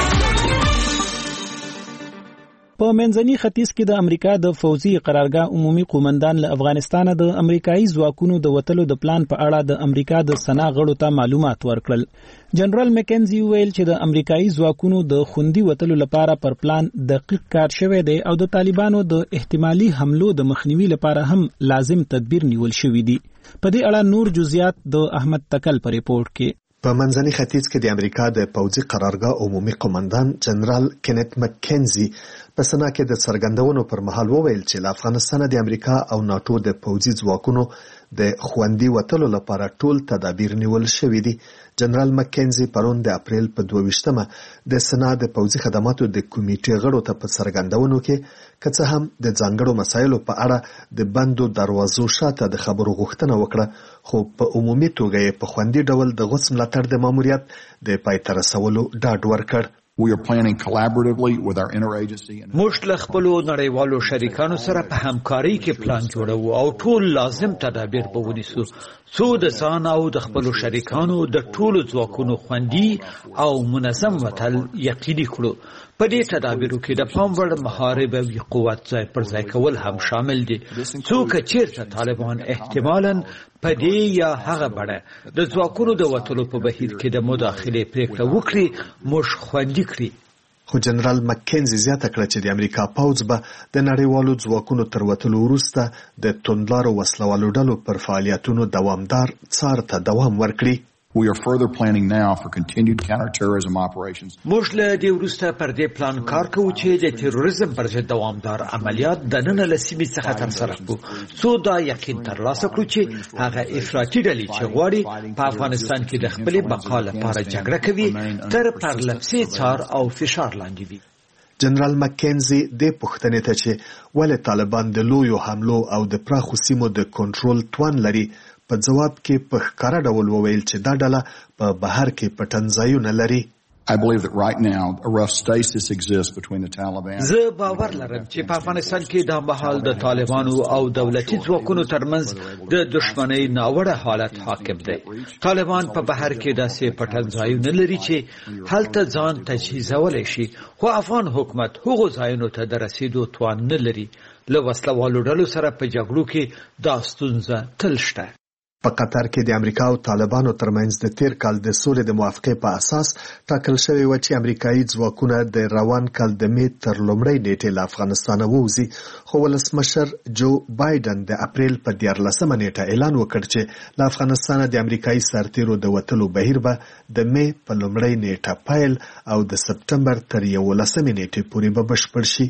په منځني ختیځ کې د امریکا د فوزي قرارګاه عمومي قومندان له افغانستانه د امریکایي ځواکونو د وتلو د پلان په اړه د امریکا د سنا غړو ته معلومات ورکړل. جنرال مکنزي ویل چې د امریکایي ځواکونو د خوندي وتلو لپاره پر پلان دقیق کار شوی دی او د طالبانو د احتمالي حملو د مخنیوي لپاره هم لازم تدبیر نیول شوی دی. په دې اړه نور جزئیات د احمد تکل په ریپورت کې. په منځني ختیځ کې د امریکا د پوځي قرارګاه عمومي قومندان جنرال کینت مکنزي په سنا کې د څرګندونو پر مهال وویل چې له افغانستان د امریکا او ناتو د پوځي ځواکونو د خوندي وتلو لپاره ټول تدابیر نیول شوي دي. جنرال مکنزي پرون د اپریل په دوه ویشتمه د سنا د پوځي خدماتو د کمیټې غړو ته په څرګندونو کې که څه هم د ځانګړو مسایلو په اړه د بندو دروازو شاته د خبرو غوښتنه وکړه، خو په عمومي توګه یې په خوندي ډول د غوڅ ملاتړ د ماموریت د پای ته رسولو ډاډ ورکړ. We are planning collaboratively with our interagency. موږ له خپلو نړیوالو شریکانو سره په همکاري کې پلان جوړو او ټول لازم تدابیر به ونیسو څو د ځان او د خپلو شریکانو د ټولو ځواکونو خوندي او منظم وتل یقیني کړو. په دې تدابیرو کې د پام وړ محارب او قوت ځای پر ځای کول هم شامل دي. څوک چیرته طالبان احتمالاً په دې یا هغه بڼه د ځواکونو د وتلو په بهیر کې د مداخلې پریکړه وکړي، موږ خوندي کړي. خو جنرال مکنزي زیاته کړه چې د امریکا پوځ به د نړیوالو ځواکونو تر وتلو وروسته د توندلارو وسلوالو ډلو پر فعالیتونو دوامدار څار ته دوام ورکړي. We are further planning now for continued counterterrorism operations. موږ له دې وروسته پر دې پلان کار کوو چې د تروریزم پر ضد دوامدار عملیات د نن له سیمې څخه ترسره کړو څو دا یقین ترلاسه کړو چې هغه افراطي ډلې چې غواړي په افغانستان کې د خپلې بقا لپاره جګړه کوي تر پرلپسې څار او فشار لاندې وي. جنرال مکنزي د پښتنې ته چې ولې طالبان د لویو حملو او د پراخو سیمو د کنټرول توان لري په جواب کې په ښکاره ډول وویل چې دا ډله په بهر کې پټنځایونه لري. I believe that right now a rough stasis exists between the Taliban. زه باور لرم چې په افغانستان کې د مهال د طالبانو او دولتي ځواکونو ترمنځ د دښمنۍ ناوړه حالت حاکم دی. طالبان په بهر کې داسې پټنځایونه لري چې هلته ځان تجهیزولی شي، خو افغان حکومت هغو ځایونو ته د رسیدو توان نه لري. له وسلوالو ډلو سره په جګړو کې دا ستونزه تل شته. په قطر کې د امریکا او طالبانو ترمنځ د تیر کال د سولې د موافقې په اساس ټاکل شوی و چې امریکایي ځواکونه د روان کال د می تر لومړۍ نیټې له افغانستانه ووځي، خو ولسمشر جو بایدن د اپریل په دیارلسمه نیټه اعلان وکړ چې له افغانستانه د امریکایي سرتیرو د وتلو بهیر به د می په لومړۍ نیټه پیل او د سپټمبر تر یولسمې نیټې پورې به بشپړ شي.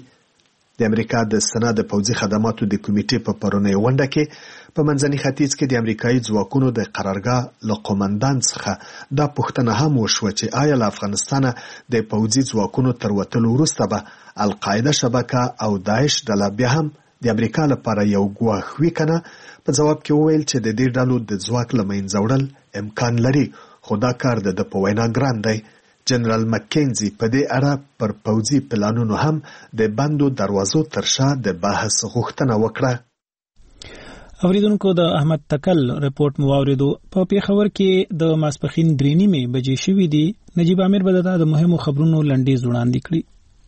د امریکا د سنا د پوځي خدماتو د کمیټې په پرونی غونډه کې په منځني ختیځ کې د امریکایي ځواکونو د قرارګاه له قومندان څخه دا پوښتنه هم وشوه چې آیا له افغانستانه د پوځي ځواکونو تر وتلو وروسته به القاعده شبکه او داعش ډله بیا هم د امریکا لپاره یو ګواښ وي که نه. په ځواب کې وویل چې د دې ډلو د ځواک له منځه وړل امکان لري، خو دا کار د ده په وینا ګران دی. جنرال مکینزي په دې اړه پر پوځي پلانونو هم د بندو دروازو تر شا د بحث غوښتنه وکړه. اوریدونکو د احمد تکل رپورت مو واوریدو. په پیښور کې د ماسپخین درې نیمې بجې شوې دي. نجیب امیر به د مهمو خبرونو لنډیز وړاندې کړي.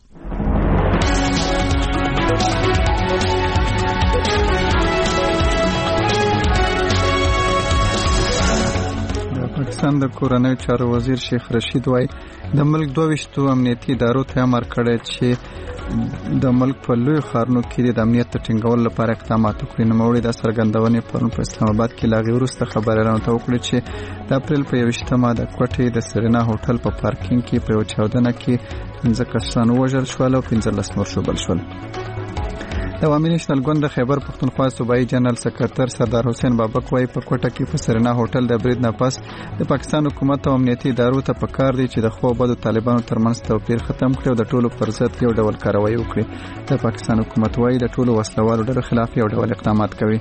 پاکستان د کورنۍ چارو وزیر شیخ رشید وای د ملک دوه ویشتو امنیتي ادارو ته امر کړی چې د ملک په لوی ښارونو کې د امنیت ټینګولو لپاره اقدامات وکړي. نوموړي د څرګندونې پرون په اسلام آباد کې لاغي وروسته خبرونه ته وکړي چې د اپریل په یوویشتمه د کوټې د سرینا هوټل په پارکینګ کې په یو چاودنه کې پنځه کسان وژل شول او پنځلس نور ژوبل شول. د عوامي نېشنل ګوند د خیبر پښتونخوا صوبایي جنرال سکرټر سردار حسین بابک وايي په کوټه کې په سرینا هوټل د برید نه پس د پاکستان حکومت او امنیتي ادارو ته پکار دی چې د خو بدو طالبانو ترمنځ توپیر ختم کړي او د ټولو پر ضد یو ډول کاروایی وکړي. د پاکستان حکومت وايي د ټولو وسلوالو ډلو خلاف یو ډول اقدامات کوي.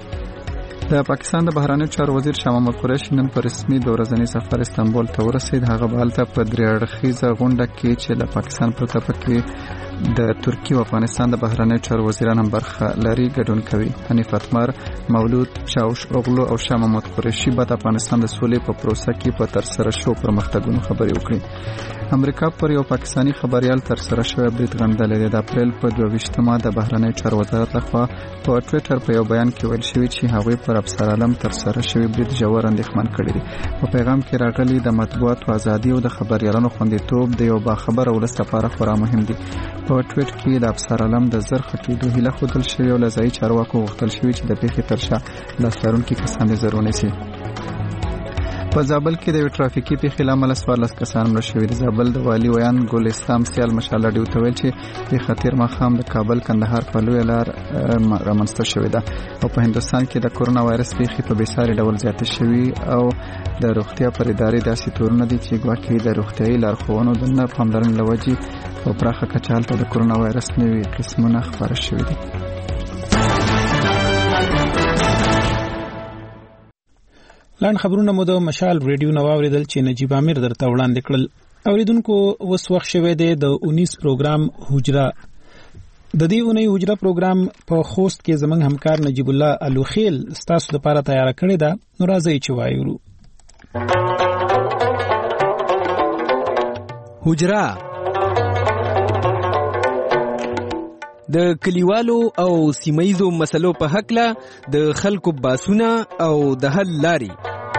د پاکستان د بهرانه چارو وزیر شاه محمود قریشي نن په رسمي د ورځني سفر استانبول ته ورسید. هغه به هلته په درې اړخیزه غونډه کې چې د پاکستان په ترڅ کې د ترکیه او افغانستان د بهرانه چارو وزیران هم برخه لري ګډون کوي. حنیف اتمر، مولود چاوش اوغلو او شاه محمود قریشي به د افغانستان د سولې په پروسه کې په ترسره شو پرمختګونو خبرې وکړي. امریکا پر یو پاکستانی خبريال ترسره شوی برید غندلې. د اپریل په دوه ویشتمه د بهرانه چارو وزارت لخوا په ټوئیټر په یو بیان کې ویل شوی چې هغوی پر افسر عالم ترسره شوی برید ژور اندېښمن کړی دی. په پیغام کې راغلي د مطبوعاتو ازادي او د خبريالانو خوندیتوب د یو باخبره ولس لپاره خورا مهم دي. په ټویټ کې د افسر عالم د زر خټېدو هیله ښودل شوې او له ځایي چارواکو غوښتل شوي چې د پیښې تر شا لاس لرونکي کسان دې زر ونیسي. په زابل کې د یو ټرافیکي پیښې له امله څوارلس کسان مړه شوي دي. زابل د والي ویان ګل اسلام سیال مشال ډیو ته ویل چې پیښه تېر ماښام د کابل کندهار په لویه لار رامنځته شوې ده او په هندوستان کې د کورونا وایرس پیښې په بېساري ډول زیاتې شوي او د روغتیا پر ادارې داسې تورونه دي چې ګواکې د روغتیایي لارښوونو د نه پاملرنې له وجې په پراخه کچه هلته د کورونا وایرس نوي قسمونه خپاره شوي دي. لاند خبرونه مو د مشال ریډیو نو اوریدل چې نجیب امیر درته وړاندې کړل. اوریدونکو اوس وخت شوه د اونیس پروګرام حجره. د دې اونۍ حجره پروګرام په خوست کې زمنګ همکار نجیب الله الوخیل ستاسو لپاره تیار کړی دا. نو راځي چې وایو حجره د کلیوالو او سیمایزو مسلو په حق له د خلکو باسونه او د حل لاري.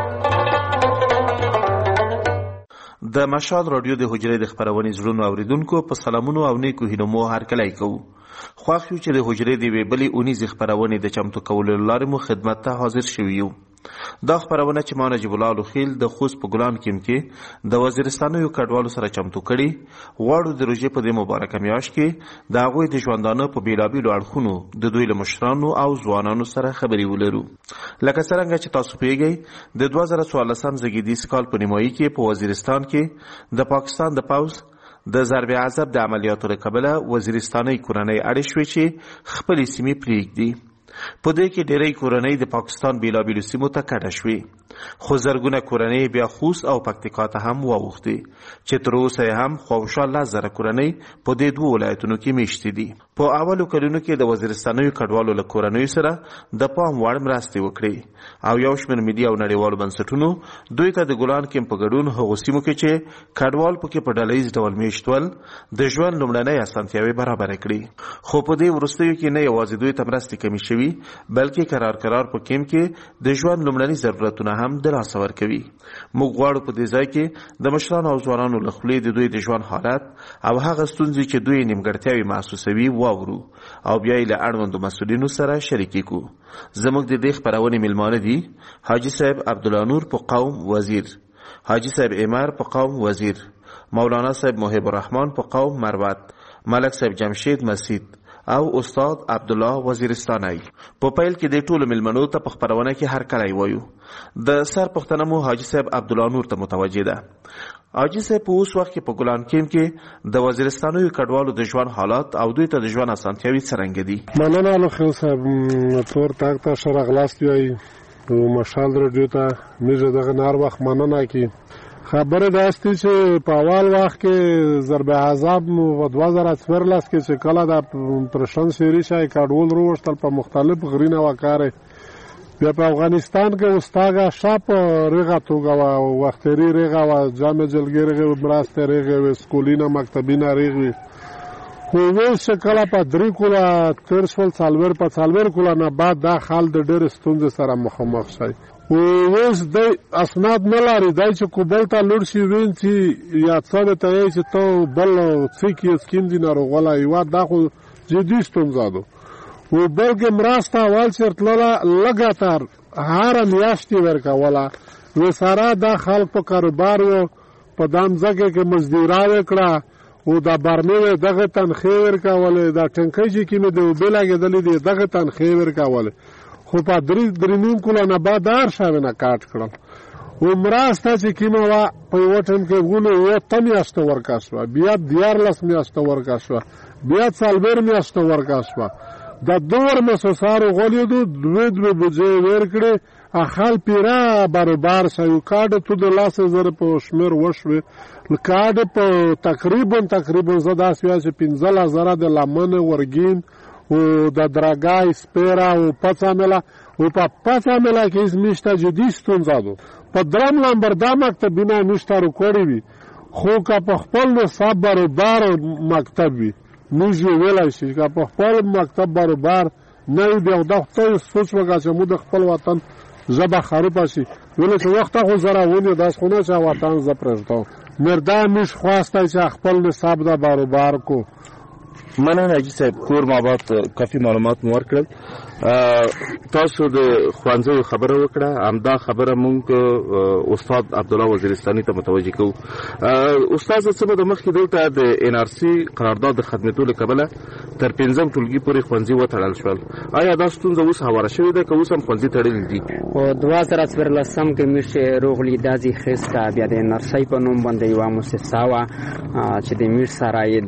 د مشال رادیو د حجرې د خبرونې زړونو اوریدونکو په سلامونو او نیکو هیلو مو هرکلی کوو. خوښ یو چې د حجرې د وی بلې اونیز خبرونې د چمتو کولو لارې مو خدمت ته حاضر شوي یو. دا خبرونه چې ما نجیب الله الوخیل د خوست په ګلان کې کې د وزیرستانو یو کډوالو سره چمتو کړي غواړو د روژې په دې مبارکه میاشت کې د هغوی د ژوندانه په بیلابیلو اړخونو د دوی له مشرانو او ځوانانو سره خبرې ولرو. لکه څرنګه چې تاسو پوهیږئ د دوه زره څوارلسم زېږدیز کال په نیمایي کې په وزیرستان کې د پاکستان د پوځ د ضرب عذاب د عملیاتو له کبله وزیرستاني کورنۍ اړې شوې چې خپلې سیمې پرېږدي. په دې کې ډېری کورنۍ د پاکستان بیلابیلو سیمو ته کډه شوې خو زرګونه کورنۍ بیا خوست او پکتیکا ته هم واوښتې چې تر اوسه یې هم خواوشا لس زره کورنۍ په دې دوو ولایتونو کې میشتې دي. په اولو کلونو کې د وزیرستانیو کډوالو له کورنیو سره د پام وړ مرستې وکړې او یو شمېر ملي او نړیوالو بنسټونو دوی ته د ګلان کیمپ په ګډون هغو سیمو کې چې کډوال پکې په ډله ییز ډول میشت ول د ژوند لومړنۍ اسانتیاوې برابره کړي. خو په دې وروستیو کې نه یوازې دوی ته مرستې کمې شوي بلکې قرار قرار په کیمپ کې د ژوند لومړني ضرورتونه هم د لاسه ورکوي. موږ غواړو په دې ځای کې د مشرانو او ځوانانو له خولې د دوی د ژوند حالت او هغه ستونزې چې دوی نیمګړتیاوې محسوسوي واورو او بیا یې له اړوندو مسؤلینو سره شریکې کړو. زموږ د دې خپرونې میلمانه دي حاجي صاحب عبدالله په قوم وزیر، حاجي صاحب عمر په قوم وزیر، مولانا صاحب محب الرحمن په قوم مروت، ملک صاحب جمشید مسید او استاد عبدالله وزیرستانی. په پیل کې د ټولو ملمنو ته په خبرونه کې هر کلی وایو. د سر پښتنه مو حاجي صاحب عبدالله نور ته متوجه ده. حاجي صاحب په اوس وخت کې په ګلان کیمپ کې د وزیرستانیو کډوالو د ژوند حالات او دوی ته د ژوند اسانتیاوې څرنګه دي؟ مننه الوخیل صاحب تور تاک ته ښه راغلاست وایي مشال رادیو ته میږه دغه نهار وخت مننه کې خبره داستی چې په اول وخت کې ضرب عذاب په دوه زره څوارلس کې چې کله د پرشن سری شای کډول وروشتل په مختلف غرینه وکاره بیا په افغانستان کې استاګه شاپ رغه توګه او وختری رغه او جامع جلګری رغه براسته رغه او سکولینه مکتبینه رغه خو اوس کله په درې کوله ترسول سالور په سالور کوله نه بعد دا حال د ډېر ستونزې سره مخامخ شي او اوس د اسناد نه لري دای چې کوبل ته لور شي وین چې یا څه ته چې ته بل څه کې سکیم دي ناروغه یو دا خو جدي ستونزه ده و بلکې مراسته اول چرتلله لګاتار هر میاشتې ورکوله و سره دا خلک په کاروبار و په دام ځکه کې مزدورا وکړه او دا برنامه دغه تنخیه ورکوله دا ټنکی چې کې مې د اوبه لګېدلې دي دغه تنخیه ورکوله خو په درې درې نیم کله نه بعد هر شاوینه کاټ کړل و مراسته چې کومه وه په یوه ټایم کې ګونه اووه ته میاشته ورکه شوه بیا دیارلس میاشته ورکه شوه بیا څلور میاشته ورکه شوه د دور مسوسارو غولیدو دوی دوی بجې ورکړې اخال پیرا برابر شو کارد تو د لاس زر په شمیر وشوي کارد په تقریبا تقریبا زدا سیاسي پنځه زره د لمن ورګین او د دراګای سپیرا او پڅاملا او په پڅاملا کې زمیشته جدي ستونزه ده په درام لمبر د مکتبینه نشته ورکړې وي خو کا په خپل نصاب برابر مکتب وي موږ ویلای شي چې په خپل مکتب برابر نه دی دا ته سوچ وکړه چې موږ خپل وطن زبا خراب شي ولې چې وخت خو زرا ونه داس خونه چې وطن ز پرځدو مردا مش خواسته چې خپل نصاب دا برابر کو مننه حاجی صاحب کور مابات کافي معلومات مو ورکړل تاسو د خوانزو خبره وکړه همدا خبره مونږ استاد عبدالله وزیرستاني ته متوجه کوو استاد څه د مخکې دلته د ان ار سي قرارداد د خدمتو له کبله تر پنځم ټولګي پورې خوانزي وتړل شول آیا دا ستونزه اوس هواره شوې ده که اوس هم خوانزي تړلي دي او دوه زره څوارلسم کې میشه روغلي دازي خسته بیا د ان ار سي په نوم باندې یوه مؤسسه وه چې د میر سره یې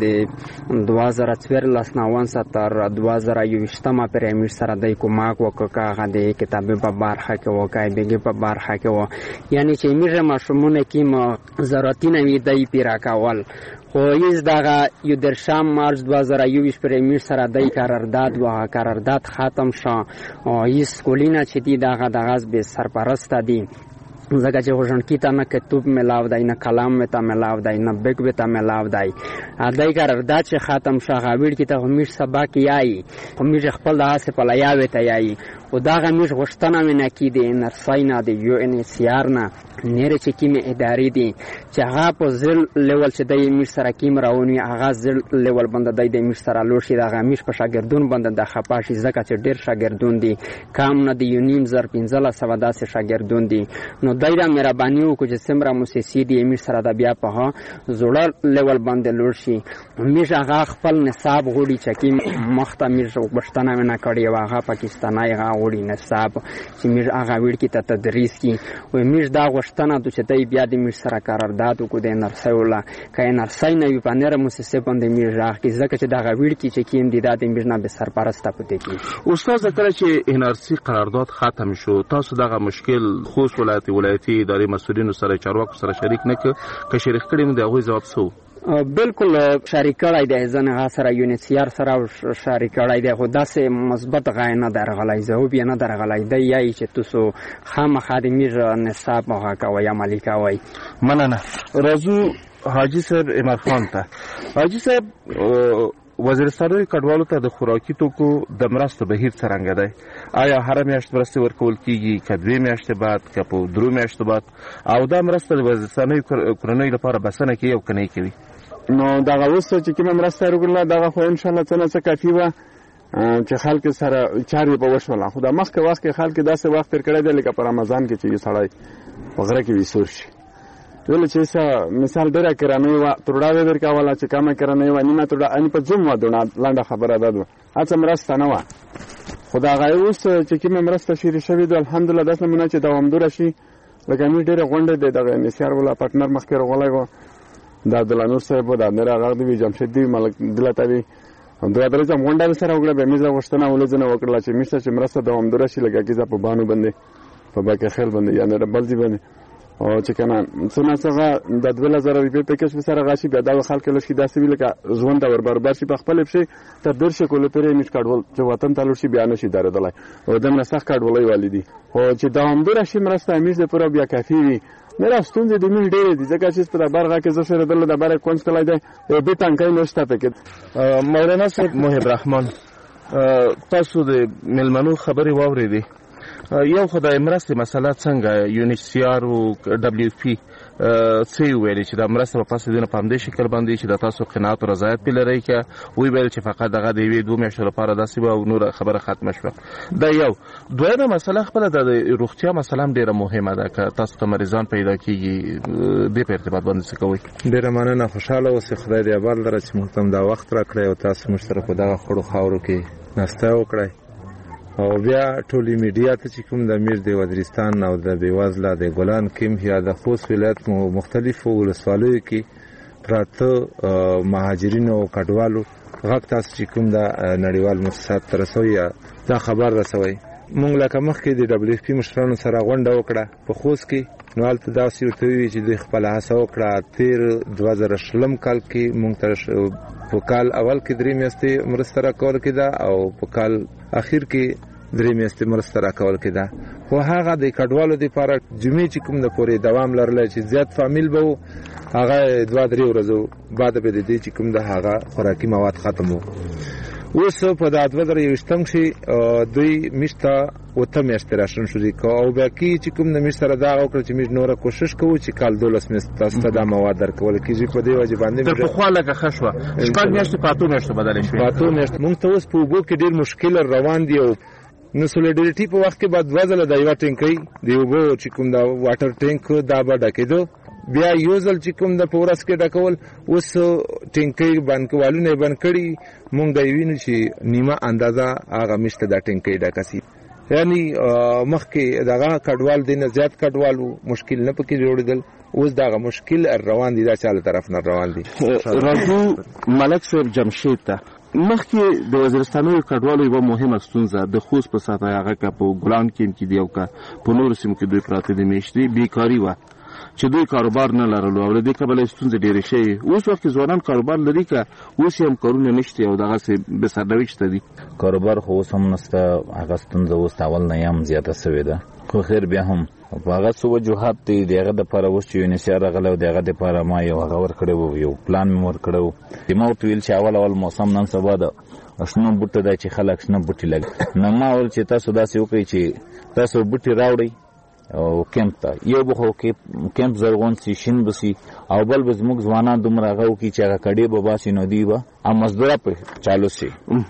د دوه زره څوارلس نه ونڅه تر دوه زره یوویشتمه پورې امیر سره دی کومک وکړ که هغه د کتابي په برخه کې و که بیګي په برخه کې و یعنې چې امیر ماشومونه کې ضرورتونه وي دی پې راکول خو هیڅ دغه یو درشم مارچ دوه زره یوویشت پورې امیر سره دی قرارداد و قرارداد ختم شو هیڅ سکولینه چې دي دغه دغه بې سرپرسته دي ځکه چې غوژنکي ته نه کتاب ملاو دی نه قلم ته ملاو دی نه بیګ ته ملاو دی دی قرارداد چې ختم شو هغه ویډ کې ته همیش سبق یایي همیش خپل داسې پلیاوې ته یایي او دغه همیش غوښتنه مې نه کي د ان ار سي نه د یو ان ایچ سی آر نه نېرې چې کومې ادارې دي چې هغه په زر لیول چې دی امیر سره کیم راونوي هغه زر لیول باندې دی د امیر سره لوړ شي دغه همیش په شاګردون باندې د خفه شي ځکه چې ډېر شاګردون دي کم نه د یو نیم زر پنځلس سوه داسې شاګردون دي نو دی را مهرباني وکړو چې څومره موسسې دي امیر سره د بیا په زوړه لیول باندې لوړ شي همیش هغه خپل نصاب غوړي چې کوم مخته امیر غوښتنه مې نه کړې وه هغه پاکستانی هغه غوړي نصاب چې امیر هغه ویډ کې ته تدریس کړي و امیر دا غوښتنه ده چې دی بیا د امیر سره قرارداد وکړو د ان ار سي وله که ان ار سي نه وي په نوره موسسې باندې امیر راغ کړي ځکه چې دغه ویډ کې چې کوم دي دا د امیر نه بې سرپرسته پاتې کېږي استاده کله چې ان ار سي قرارداد ختم شو تاسو دغه مشکل خوست ولایتي ولایتي ادارې مسؤلینو سره چارواکو سره شریک نه کړ که شریک کړي مو د هغوی ځواب څه بالکل شریک کړی دی زه هغه سره یو ان ایچ سی آر سره شریک کړی دی خو داسې مثبت غایه نه درغلی ځواب یې نه درغلی دی یایي چې تاسو خامخا د امیر نصاب هغه کوئ عملي کوئ مننه راځو حاجي صاحب عمر خان ته حاجي صاحب وزیرستاني کډوالو ته د خوراکي توکو د مرستو بهیر څرنګه دی آیا هره میاشت مرستې ورکول کیږي که دوې میاشتې بعد که په درو میاشتو بعد او دا مرسته د وزیرستاني کورنیو لپاره بسنه کوي او که نه کوي نو دغه اوس چې کومه مرسته وکړله دغه خو انشاءالله څه نه څه کافي وه چې خلک سره چارې به وشوله خو د مخکې وخت کې خلک داسې وخت تېر کړی دی لکه په رمضان کې چې یو سړی په غره کې ویسور شي ولې چې څه مثال ډېره کرانۍ وه تروډه وې درکوله چې کمه کرانۍ وه نیمه تروډه اني په زوم وه دوڼه لنډه خبره ده دوه هڅه مرسته نه وه خو د هغه اوس چې کومې مرسته شروع شوې ده الحمدلله داسې نمونه چې دوامدوره شي لکه امیر ډېرې غونډې دی دغه ان ایچ سی آر والا پارټنر مخکې راغلی و د عبدالله نور صاحب و د امیر هغه دی وي جمشید دی ملک دلته وي دوه درې ځم غونډه مې سره وکړه بیا مې زه غوښتنه ولزنه وکړله چې مې چې مرسته دوامدوره شي لکه کیزه په بانو باندې په باقي خیل باندې یا نه بلځي باندې او چې کنه څنګه څنګه د دوه زره روپۍ پکې سره غاشي بیا دا خلک له شي داسې ویل کا ژوند دا بربر شي په خپل شي تر درشه کول پرې میټ کاډول چې وطن ته لوشي بیا نشي درېدلای او دمر سخت کاډولای والدي او چې دا هم درشي مرسته میز پر بیا کافي وي نه راستون دي مل ډېر دي ځکه چې په برغه کې زه سره دل د بار کونس کولای دی به ټانکای نشته پکې مولانا صاحب محب رحمان تاسو د ملمنو خبري واورېدي یو خدای مرسته مسله څنګه یونیسیار او دبليو پی څه ویل چې د مرسته په پاسه دینه پام دې شکل باندې چې د تاسو قناعت او رضایت لري کې وی ویل چې فقط دغه دی وی دوه میاشتې لپاره داسې او نور خبره ختم شوه دا یو دویمه مسله خپل د روغتیا مسله ډیره مهمه ده که تاسو ته مریضان پیدا کیږي د په ارتباط باندې څه کوي ډیره مننه خوشاله اوسئ خدای دې آباد لري چې موږ ته دا وخت راکړی او تاسو موږ سره په دغه خړو خاورو کې ناسته وکړئ او بیا ټولې میډیا ته چې کوم د میر د وزیرستان او د بیوزله د ګلان کیم یا د خوست ولایت مختلفو ولسوالیو کې پراته مهاجرین او کډوالو غږ تاسو چې کوم د نړیوال مؤسسات تر رسوي دا خبر رسوي مونږ لکه مخکې د دبليو پی مشرانو سره غونډه وکړه په خوست کې نو هلته داسې ورته وي چې دوی خپله هڅه وکړه تېر دوه زره شلم کال کې مونږ ته په کال اول کې درې میاشتې مرسته راکول کېده او په کال اخیر کې درې میاشتې مرسته راکول کېده خو هغه د کډوالو دپاره جمعې چې کوم د پورې دوام لرلی چې زیات فامیل به و هغه دوه درې ورځو بعد به د دې چې کوم د هغه خوراکي مواد ختم و اوس په دا دوه زره یوویشتم کښې دوی میاشت ته اوته میاشتې راشن شو دي او باقي چې کوم د میاشت سره دا وکړه چې موږ نوره کوشش کوو چې کال دولس میاشتې تاسو ته دا مواد درکول کېږي په دې وجې باندې تر پخوا لږه ښه شوه شپږ میاشتې په اتو میاشتو بدلې شوې په اتو میاشتو موږ ته اوس په اوبو کې ډېر مشکل روان دي او نو سولیډریټي په وخت کې بعد دوه ځله د یوه ټینکۍ د اوبو چې کوم دا واټر ټینک دا به ډکېدو بیا یو ځل چې کوم د په ورځ کې ډکول اوس ټینکۍ بند کوالونه یې بند کړي مونږ دا وینو چې نیمه اندازه هغه میاشته دا ټینکۍ ډکه سي یعنی مخکې دغه کډوال دی نه زیات کډوال مشکل نه پکې جوړېدل اوس دغه مشکل روان دي دا چاله طرف نه روان دي راځو ملک صاحب جمشید ته مخکې د وزیرستانو کډوالو یوه مهمه ستونزه د خوست په ساحه هغه که په ګلان کیم کې دی او که په نورو سیمو کې دوی پراته دي میشتې بیکاري وه چې دوی کاروبار نه لرلو او له دې کبله ستونزې ډېرې شوې اوس وخت کې ځوانان کاروبار لري که اوس یې هم کارونه نشته او دغسې بېسرنوي شته دي کاروبار خو اوس هم نشته هغه ستونزه اوس اول نه یې هم زیاته سوې ده خو خیر بیا هم په هغه څه وجوهات دي د هغه دپاره اوس چې یونیسیار راغلی و د هغه دپاره ما یو هغه ورکړی و یو پلان مې ورکړی و چې ما ورته ویل چې اول اول موسم نن سبا د شنه بوټه دی چې خلک شنه بوټي لګي نو ما ویل چې تاسو داسې وکړئ چې تاسو بوټي راوړئ او کیمپ ته یو به خو کیمپ زرغون سي شین به سي او بل به زموږ ځوانان دومره هغه وکړي چې هغه کډې به باسي نو دوی به او مزدوره پرې چالو سي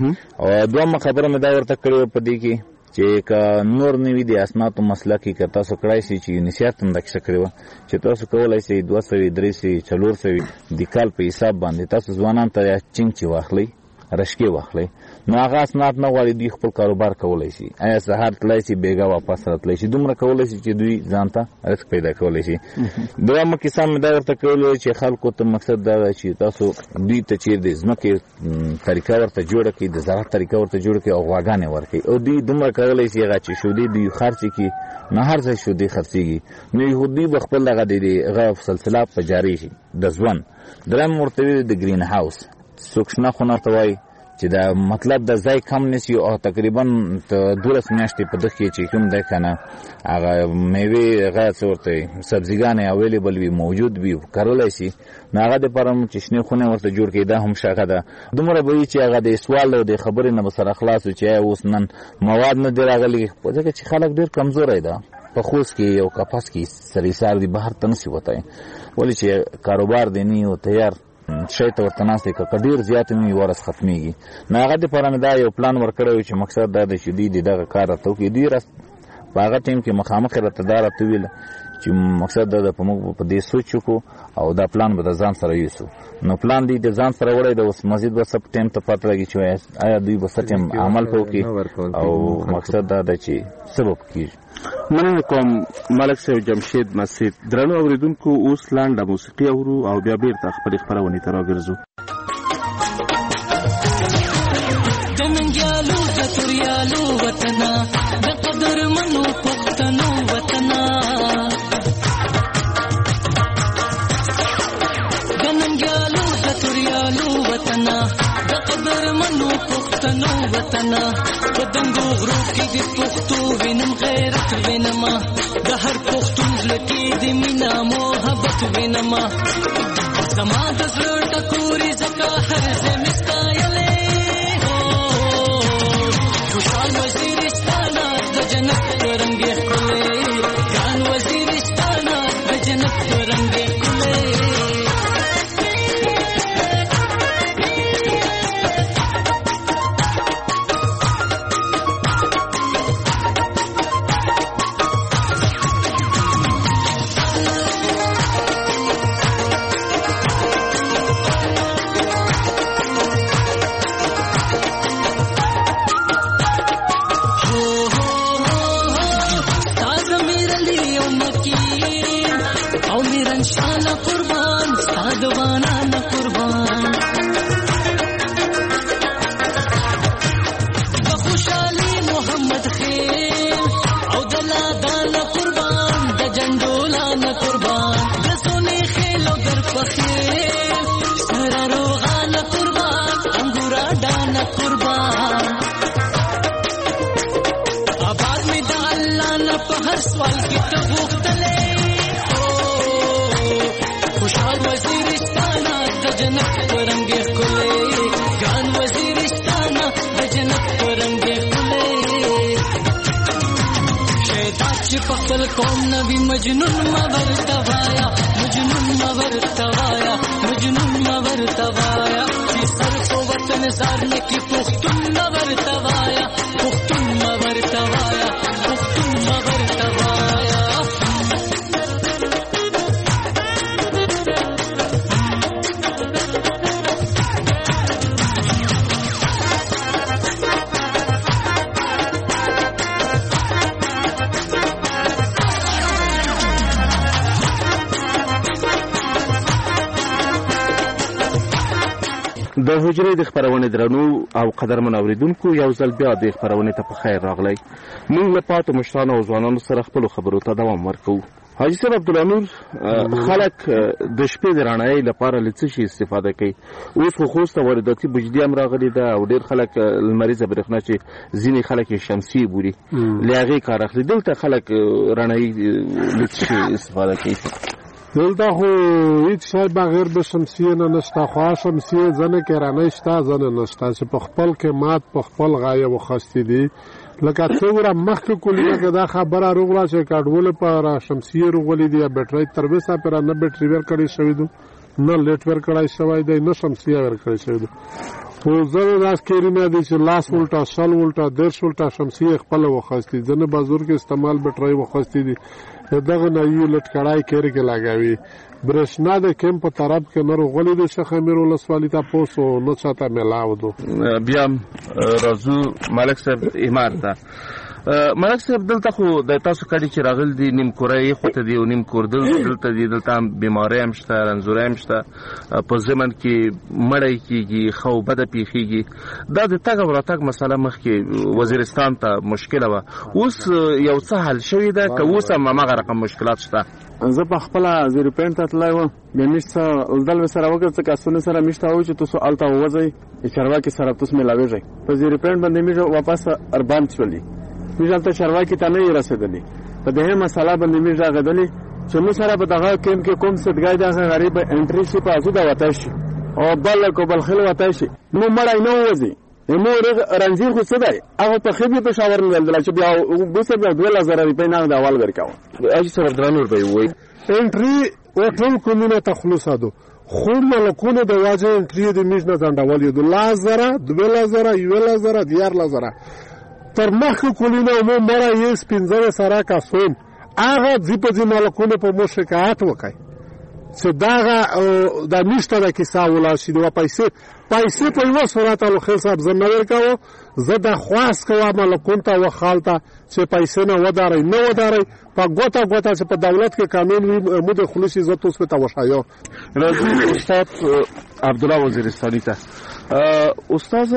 او دویمه خبره مې دا ورته کړې وه په دې کې چې که نور نه وي د اسنادو مسله کې که تاسو کړای سئ چې یونیسیار ته هم دا کیسه کړې وه چې تاسو کولی سئ دوه سوي درې سوي څلور سوي د کال په حساب باندې تاسو ځوانان ته چینګ چې واخلئ رشکې واخلئ نو هغه اسناد نه غواړي دوی خپل کاروبار کولی شي آیا سهار تللی شي بیګا واپس راتلی شي دومره کولی شي چې دوی ځان ته رزق پیدا کولی شي دویمه کیسه مې دا ورته کولی چې خلکو ته مقصد دا ده چې تاسو دوی ته چېر د ځمکې طریقه ورته جوړه کړي د زراعت طریقه ورته جوړه کړي او غواګانې ورکړي او دوی دومره کولی شي هغه چې شودې دوی خرڅې کړي نه هر ځای شودې خرڅېږي نو دوی به خپل دغه د هغه سلسله په جاري شي د ژوند درېیم ورته ویل د ګرین هاوس څوک شنه خونه ورته وایي چې دا مطلب د ځای کم نسی او تقریبا دولس میاشتې په دغه کې چې کوم دی که نه هغه میوې هغه څه ورته سبزیګانې اویلیبل وي موجود وي کرلی شي نو هغه دپاره هم چې شنې خونې ورته جوړ کړي دا هم ښه ده دومره به وي چې هغه د سوال او د خبرې نه به سره خلاص وي چې اوس نن مواد نه دی راغلي ځکه چې خلک ډېر کمزوری ده په خوست کې او کپس کې سریسار دي بهر ته نسي وتی ولې چې کاروبار دی نه او تیار شی ته ورته ناست دی که ډېر زیات وي ورځ ختمیږي نو هغه دپاره مې دا یو پلان ورکړی و چې مقصد دا دی چې دوی د دغه کار راته وکړي دوی راست په هغه ټایم کې مخامخ راته دا راته وویل چې مقصد دا ده په موږ په دې سوچ وکړو او دا پلان به د ځان سره یوسو نو پلان دوی د ځان سره وړی د اوس مزید به څه ټایم ته پته لګي چې آیا دوی به څه ټایم عمل په وکړي او مقصد دا ده چې څه به کېږي مننه کوم ملک صاحب جمشید مسجد درنو اوریدونکو اوس لنډه موسیقي اورو او بیا بیرته خپلې خپرونې ته راګرځو د ننګیالو د توریالو وطنه د قدرمنو پښتنو وطنه ننګیالو د توریالو وطنه د قدر منو پښتنو وطنه په دنګو غرو کې د پښتو وینم غیرت وینم د هر پښتون زړه کې د مینا محبت وینم زما د زړه ټکوري زکه هر ځای ستایلې خوشحال وزیرستانه د جنت رنگې ښکلې ګران وزیرستانه د جنت رنگې ښکلې سوال کی تغوختلے خوشحال وزیرستانہ د جنت رنگے کھلے گان وزیرستانہ د جنت رنگے کھلے شیطان چې خپل قوم نبی مجنون مور توایا مجنون مور توایا مجنون مور توایا چې سر کو وطن زار نه کی پختون مور توایا پختون مور توایا پختون مور د حجرې د خبرونه درنو او قدرمن اوریدونکو یو ځل بیا د خبرونه ته په خیر راغلی موږ له پاتو مشرانو او ځوانانو سره خپل خبرو ته دوام ورکوو حاجی صاحب عبدالنور خلک د شپې د رڼایۍ لپاره له څه شي استفاده کوي اوس خو خوسته وارداتي بجلی هم راغلي ده او ډېر خلک لمریزه برېښنا چې ځینې خلک یې شمسي بولي له هغې کار اخلي دلته خلک رڼایي له څه شي استفاده کوي دلته خو هیڅ شی بغیر د شمسیې نه نشته خو شمسیې ځنه کې رڼۍ شته ځنه نشته چې په خپل قیمت په خپل غایه وخستې دي لکه څومره مخکې کولینه کې دا خبره روغله چې کاډول پر شمسیې روغلي دي یا بیټرۍ تر وسه پر نه بیټرۍ ور کړی شوی دي نه لیټ ور کړی شوی دی نه شمسیې ور کړی شوی دی خو زه داس کېرینه دي چې لاس ولټا شل ولټا دیرش ولټا شمسیې خپل وخستې ځنه بازور کې استعمال بیټرۍ وخستې دي دغه نه یو لټ کړای کېر کې لګاوي برښنا د کم په طرف کې نور غولې د شیخ امیر ولسوالۍ ته پوسو نو چاته ملاو دو بیا رازو ملک صاحب امارته ملک صاحب دلته خو د تاسو کړي چې راغل دي نیم کورای خو ته دی او نیم کور دلته دی دلته بیماری هم شته رنځوري هم شته په زمن کې مړی کیږي خو بد پیخیږي دا د تګ وراتګ مسله مخ کې وزیرستان ته مشکله و اوس یو څه حل شوی ده که اوس هم هغه رقم مشکلات شته زه په خپل زیرو پوینټ ته تلای وم بیا میشته ولدل سره وکړ څه کسونه سره میشته و چې تاسو الته وځي چرواکي سره تاسو ملاويږي په زیرو پوینټ باندې میږه واپس اربان چولي میږه ته چرواکي ته نه رسیدلی په دغه مسله باندې میږه غدلی چې مو سره په دغه کېم کې کوم څه دغه غریب انټری شي په ازو دا وته شي او بل کو بل خل وته شي نو مړای نه وځي نو رنځیر خو څه دی هغه په خبي په شاور نه دل چې بیا بوسه بیا دوه هزار روپۍ نه دا اول ورکاو اجي سره درنور به وي انټری او ټول کومه تخلص ادو خو ملکونه د واجه انټری د میژنه ځندول یو لازره دوه لازره یو لازره دیار لازره تر مخ کولینه مو مړه یې سپینځه سره کاسوم هغه ځپه دي ملکونه په مو شکایت وکړي چې داغه د نشته د کیسه ولا شي د پیسې پیسې په یو صورت له خیر صاحب زنه ورکاو زه د خواص کوم ملکون ته وخالته چې پیسې نه وداري نه وداري په ګوته ګوته چې په دولت کې قانون وي مو د خلوص عزت اوس په توشایو راځي استاد عبدالله وزیرستاني ته استاد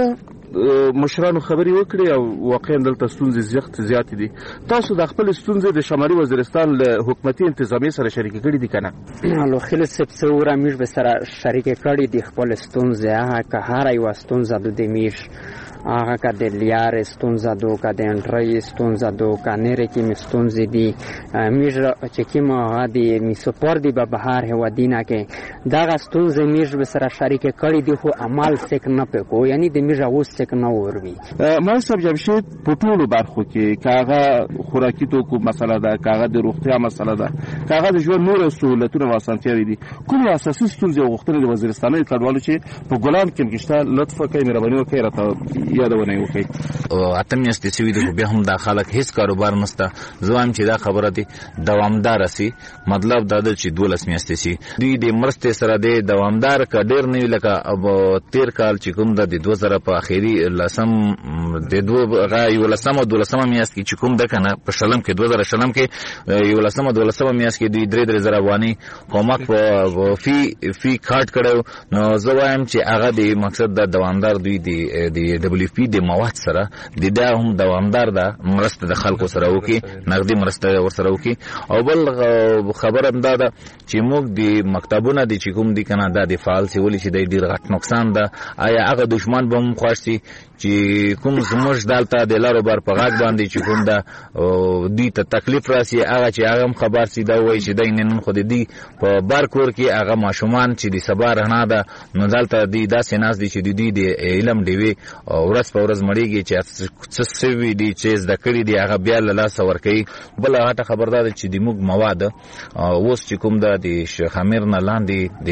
مشرانو خبري وکړي او واقعا دلته ستونزې زیات زیات دي. تاسو د خپل ستونزې د شمالي وزیرستان له حکومتي انتظامیې سره شریک کړي دي کنه؟ لو خل سب څوره میش به سره شریک کړي دي خپل ستونزې هغه که هر یو ستونزه د میش هغه که د لیار ستونزه دو که د انټری ستونزه دو که نره کې مستونزې دي میش چې کوم هغه د میسپور دی به بهر هوادینا کې دغه ستونزې میش به سره شریک کړي دي خو عمل سک نه پکو یعنی د میش اوس سک نه وروي. ما صاحب جمشید په ټولو برخو کې کاغه خوراکي توکو مسله ده، کاغه د روغتیا مسله ده، کاغه د ژوند نور سہولتونه او اسانتیاوې دي. کوم اساسي ستونزې او غوښتنې د وزیرستاني کډوالو چې په ګلان کې مشته لطفه کوي مهرباني وکړئ راته یادونه وکړئ. اته میاشتې سوي دي خو بیا هم دا خلک هیڅ کاروبار نشته. زه وایم چې دا خبره دي دوامدار سي، مطلب دا ده چې دولس میاشتې سي دوی د مرستې سره د دوامدار کا ډیر نه لکه اب تیر کال چې کوم د دوه زره په اخیری لسم د دوه غا یو لسم او دولسم میاشت کې چې کوم د کنه په شلم کې دوه زره شلم کې یو لسم او دولسم میاشت کې دوی درې درې زره افغاني کومک په فی فی کارت کړو. نو زه وایم چې هغه د مقصد د دوامدار دوی د دبليو پی د مواد سره د دا هم دوامدار ده مرسته د خلکو سره وکي، نقدي مرسته ور سره وکي. او بل خبره هم ده چې موږ د مکتبونو د چې کوم دي کنه د فعال سی ولې چې د ډیر غټ نقصان ده. آیا هغه دشمن به هم خواشي چې کوم زموږ دالته د لارو بار په غاټ باندې چې کوم ده دوی ته تکلیف راسي هغه چې هغه خبر سي دا وایي چې د نن خو د دې په بار کور کې هغه ماشومان چې د سبا رڼا ده نو دالته د داسې ناز دي چې د دې د علم دی وي ورځ په ورځ مړیږي چې څه سوي دي چې زده کړي دي هغه بیا له لاس ورکوي. بل هغه خبردار چې د موږ مواد اوس چې کوم ده د شیخ امیر نه لاندې د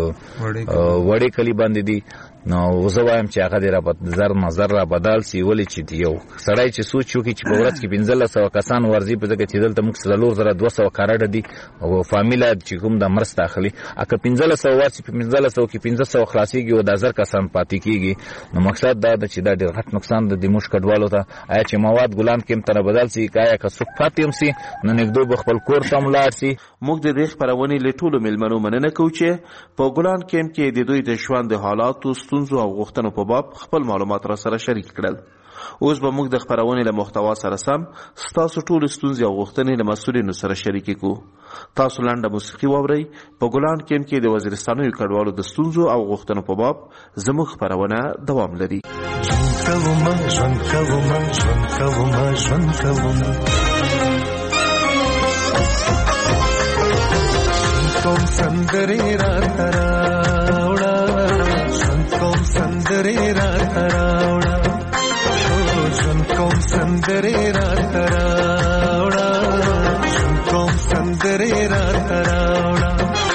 وړې کلی باندې دي نو زه وایم چې هغه د را زر نظر را بدل سی ولې چې یو سړی چې سوچ وکړي چې په ورځ کې پنځلس سوه کسان ورځي په ځکه چې دلته موږ څلور زره دوه سوه کارډ دي او فامیله چې کوم د مرسته اخلي اکه پنځلس سوه ورځي په پنځلس سوه کې پنځه سوه خلاصېږي او د زر کسان پاتې کېږي. نو مقصد دا ده چې دا ډېر غټ نقصان ده د موږ کډوالو ته. آیا چې مواد ګلان کې هم تنه بدل سي که آیا که څوک پاتې هم سي نو نږدې به خپل کور ته هم لاړ سي. موږ د دې خپرونې له ټولو میلمنو مننه کوو چې په ګلان کیمپ کې د دوی د ژوند د حالاتو ستونزو او غوښتنو په باب خپل معلومات را سره شریک کړل. اوس به موږ د خپرونې له محتوا سره سم ستاسو ټول ستونزې او غوښتنې له مسؤلینو سره شریکې کوو. تاسو لنډه موسیقي واورئ. په ګلان کیمپ کې د وزیرستاني کډوالو د ستونزو او غوښتنو په باب زموږ خپرونه دوام لري. کوم سندري را تراوړه کوم سندري را تراوړه کوم سندري را تراوړه کوم سندري را تراوړه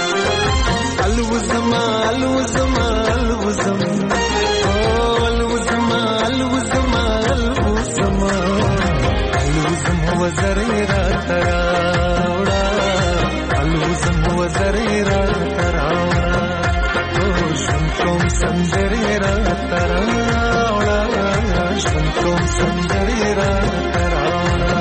الوزما الوزما الوزم الوزما الوزما الوزما الوزم وزري را تراوړه الوزم وزري را تراوړه کوم سندري را تراوړه کوم سندري را تراوړه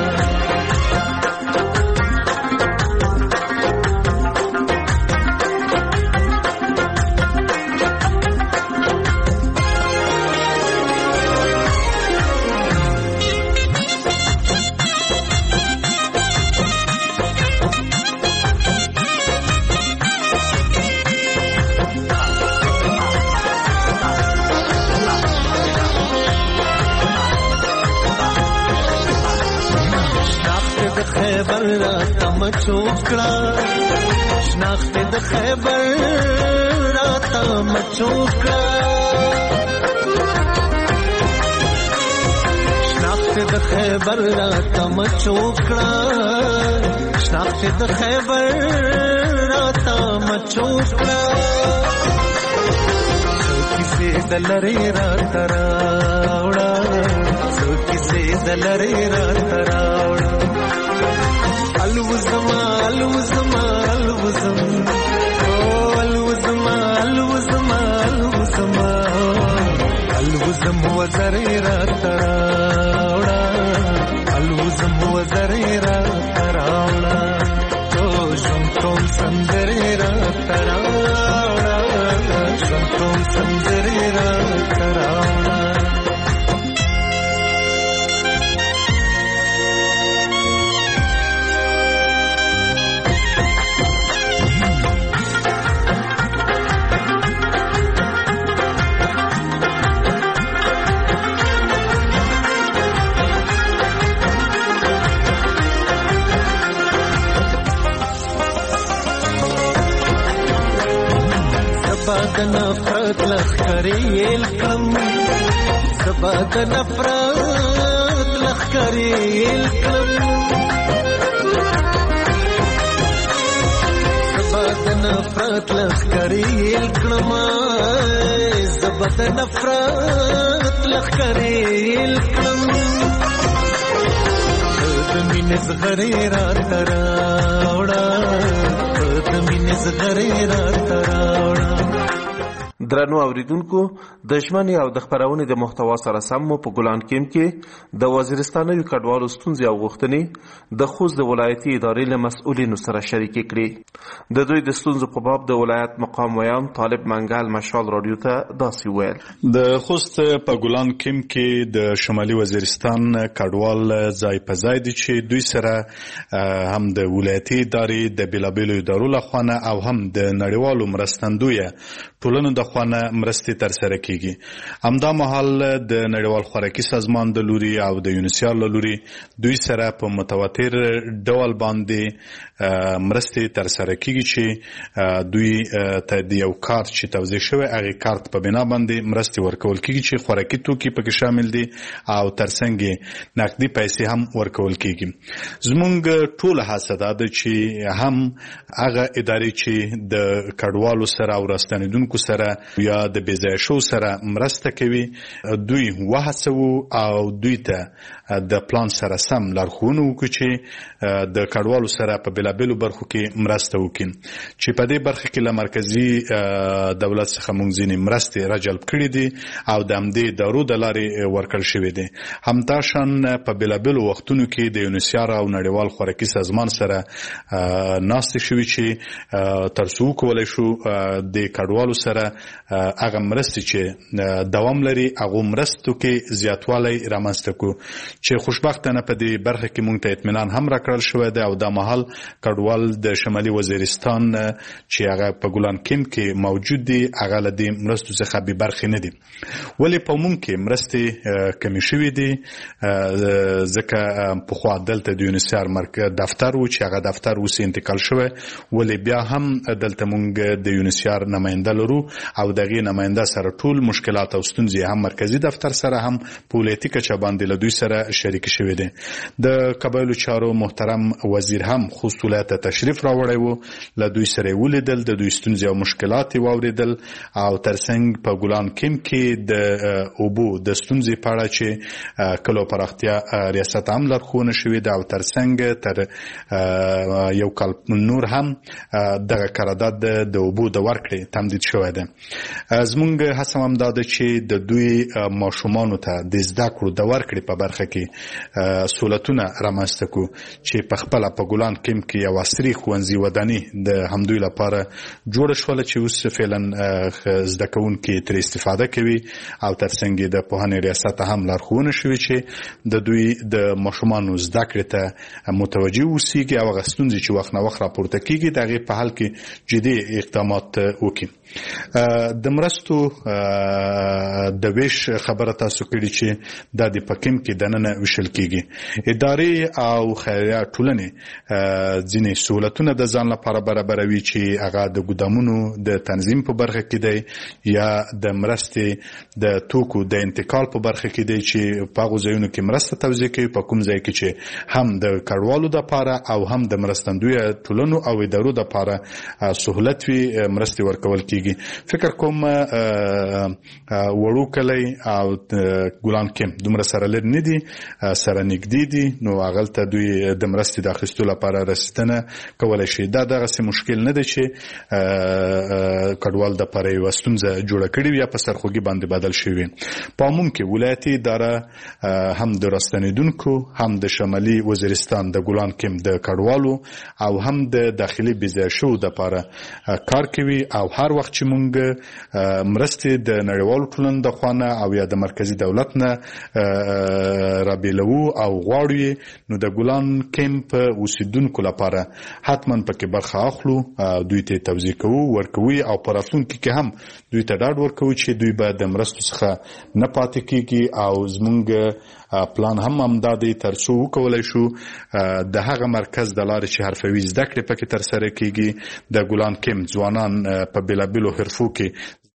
خیبر را تم چوکړه شناخت د خیبر را تم چوکړه شناخت د خیبر را تم چوکړه شناخت د خیبر را تم چوکړه کیسه دلری را تراوړه کیسه دلری را تراوړه الوزما الوزما الوزم الوزما الوزما الوزما الوزم وزري را تراوړه الوزم وزري را تراوړه شم کوم سندري را تراوړه شم کوم سندري را تراوړه زبا د نفرت لخکرې الکم زبا د نفرت لخکرې الکم زبا د نفرت لخکرې الکم زبا د نفرت لخکرې الکم د مینې زغرې را تراوړه د مینې زغرې را تراوړه. درنو اوریدونکو د ژمنې او د خپرونې د محتوا سره سم مو په ګلان کیم کې د وزیرستانوي کډوالو ستونزې او غوښتنې د خوست د ولایتي ادارې له مسؤلینو سره شریکې کړې. د دوی د ستونزو په باب د ولایت مقام ویان طالب منګل مشال رادیو ته داسې ویل. د خوست په ګلان کیم کې د شمالي وزیرستان کډوال ځای په ځای دي چې دوی سره هم د ولایتي ادارې د بیلابیلو ادارو لخوا او هم د نړیوالو مرستندویه ټولنو د خوانه مرستې تر سره کیږي. همدا مهال د نړیوال خوراکي سازمان د لوري او د یونیسیار له لوري دوی سره په متواتر ډول باندې مرستې تر سره کیږي چې دوی ته د یو کارت چې توزیع شوی هغه کارت په بنا باندې مرستې ورکول کیږي چې خوراکي توکي پکې شامل دي او ترڅنګ نقدي پیسې هم ورکول کیږي. زمونږ ټول هڅه ده چې هم هغه ادارې چې د کډوالو سره او راستنیدونکو سره یا د بېځایه شو سره مرسته کوي دوی وهڅوو او دوی ته د پلان سره سم لارښوونه وکړي چې د کډوالو سره په بېلابېلو برخو کې مرسته وکړي چې په دې برخه کې له مرکزي دولت څخه موږ ځینې مرستې راجلب کړي دي او د همدې ادارو د لارې ورکړل شوي دي. همداشان په بېلابېلو وختونو کې د یونیسیار او نړیوال خوراکي سازمان سره ناستې شوي چې تر څو وکولی شو د کډوالو سره هغه مرستې چې دوام لري هغو مرستو کې زیاتوالی رامنځته کړو چې خوشبختانه په دې برخه کې موږ ته اطمینان هم راکړل شوی دی او دا مهال کډوال د شمالي وزیرستان چې هغه په ګلان کیم کې موجود دي هغه له دې مرستو څخه بې برخې نه دي. ولې په موږ کې مرستې کمې شوي دي ځکه پخوا دلته د یونیسیار دفتر و چې هغه دفتر اوس انتقال شوی ولې بیا هم دلته موږ د یونیسیار نماینده لرو او دغه نماینده سره ټول مشکلات او ستونزې هم مرکزی دفتر سره هم پولیټیک چا باندې له دوی سره شریک شوی دي. د قبایلو چارو محترم وزیر هم خوست ولایت تشریف راوړی وو له دوی سره ولیدل د دوی ستونزې او مشکلات واوریدل او ترڅنګ په ګلان کیم کې د اوبو د ستونزې په اړه چې کلو پراختیا ریاست هم لارښوونه شوې ده او ترڅنګ تر یو کال نور هم دغه قرارداد د اوبو د ورکړې تمدید شوی ده. زمونږ هڅه هم دا ده چې د دوی ماشومانو ته د زده کړو د ورکړې په برخه کې سهولتونه رامنځته کړو چې په خپله په ګلان کیم کې یو عصري ښوونځي وداني د همدوی لپاره جوړه شوله چې اوس فعلا زده کوونکي ترې استفاده کوي او ترڅنګ د پوهنې ریاست هم لارښوونه شوې چې د دوی د ماشومانو زده کړې ته متوجه اوسیږي او هغه ستونزې چې وخت نه وخت راپورته کیږي د هغې په حل کې جدي اقدامات وکړي. د مرستو د ویش خبره تاسو کړي چې د دې پکیم کې دننه وشل کیږي. ادارې او خیریه ټولنې ځینې سہولتونه د ځان لپاره برابروي چې هغه د ګدامونو د تنظیم په برخه کې دی یا د مرستې د توکو د انتقال په برخه کې دی چې په هغو ځایونو کې مرسته توزیع کوي په کوم ځای کې چې هم د کډوالو دپاره او هم د مرستندویه ټولنو او ادارو دپاره سهولت وي مرستې ورکول کیږي. فکر کوم وړو کلی او ګلان کیم دومره سره لرې نه دي سره نږدې دي نو هغلته دوی د مرستې د اخیستو لپاره رسیدنه کولی شي. دا دغسې مشکل نه دی چې کډوال دپاره یوه ستونزه جوړه کړې وي یا په سرخوږي باندې بدل شوي. په عموم کې ولایتي اداره هم د راستنیدونکو هم د شمالي وزیرستان د ګلان کیم د کډوالو او هم د داخلي بېځایه شوو دپاره کار کوي او هر وخت چې مونږ مرستې د نړیوالو ټولنو د خوا نه او یا د مرکزي دولت نه رابېلوو او غواړو نو د ګلان کیمپ اوسیدونکو لپاره حتما پکې برخه اخلو دوی ته توضیح کوو ورکوي او په راتلونکي کې هم دوی ته ډاډ ورکوو چې دوی به د مرستو څخه نه پاتې کیږي او زمونږ پلان هم همدا دی ترڅو وکولای شو د هغه مرکز د لارې چې حرفوي زده کړې پکې ترسره کیږي د ګلان کیم ځوانان په بېلابېلو حرفو کې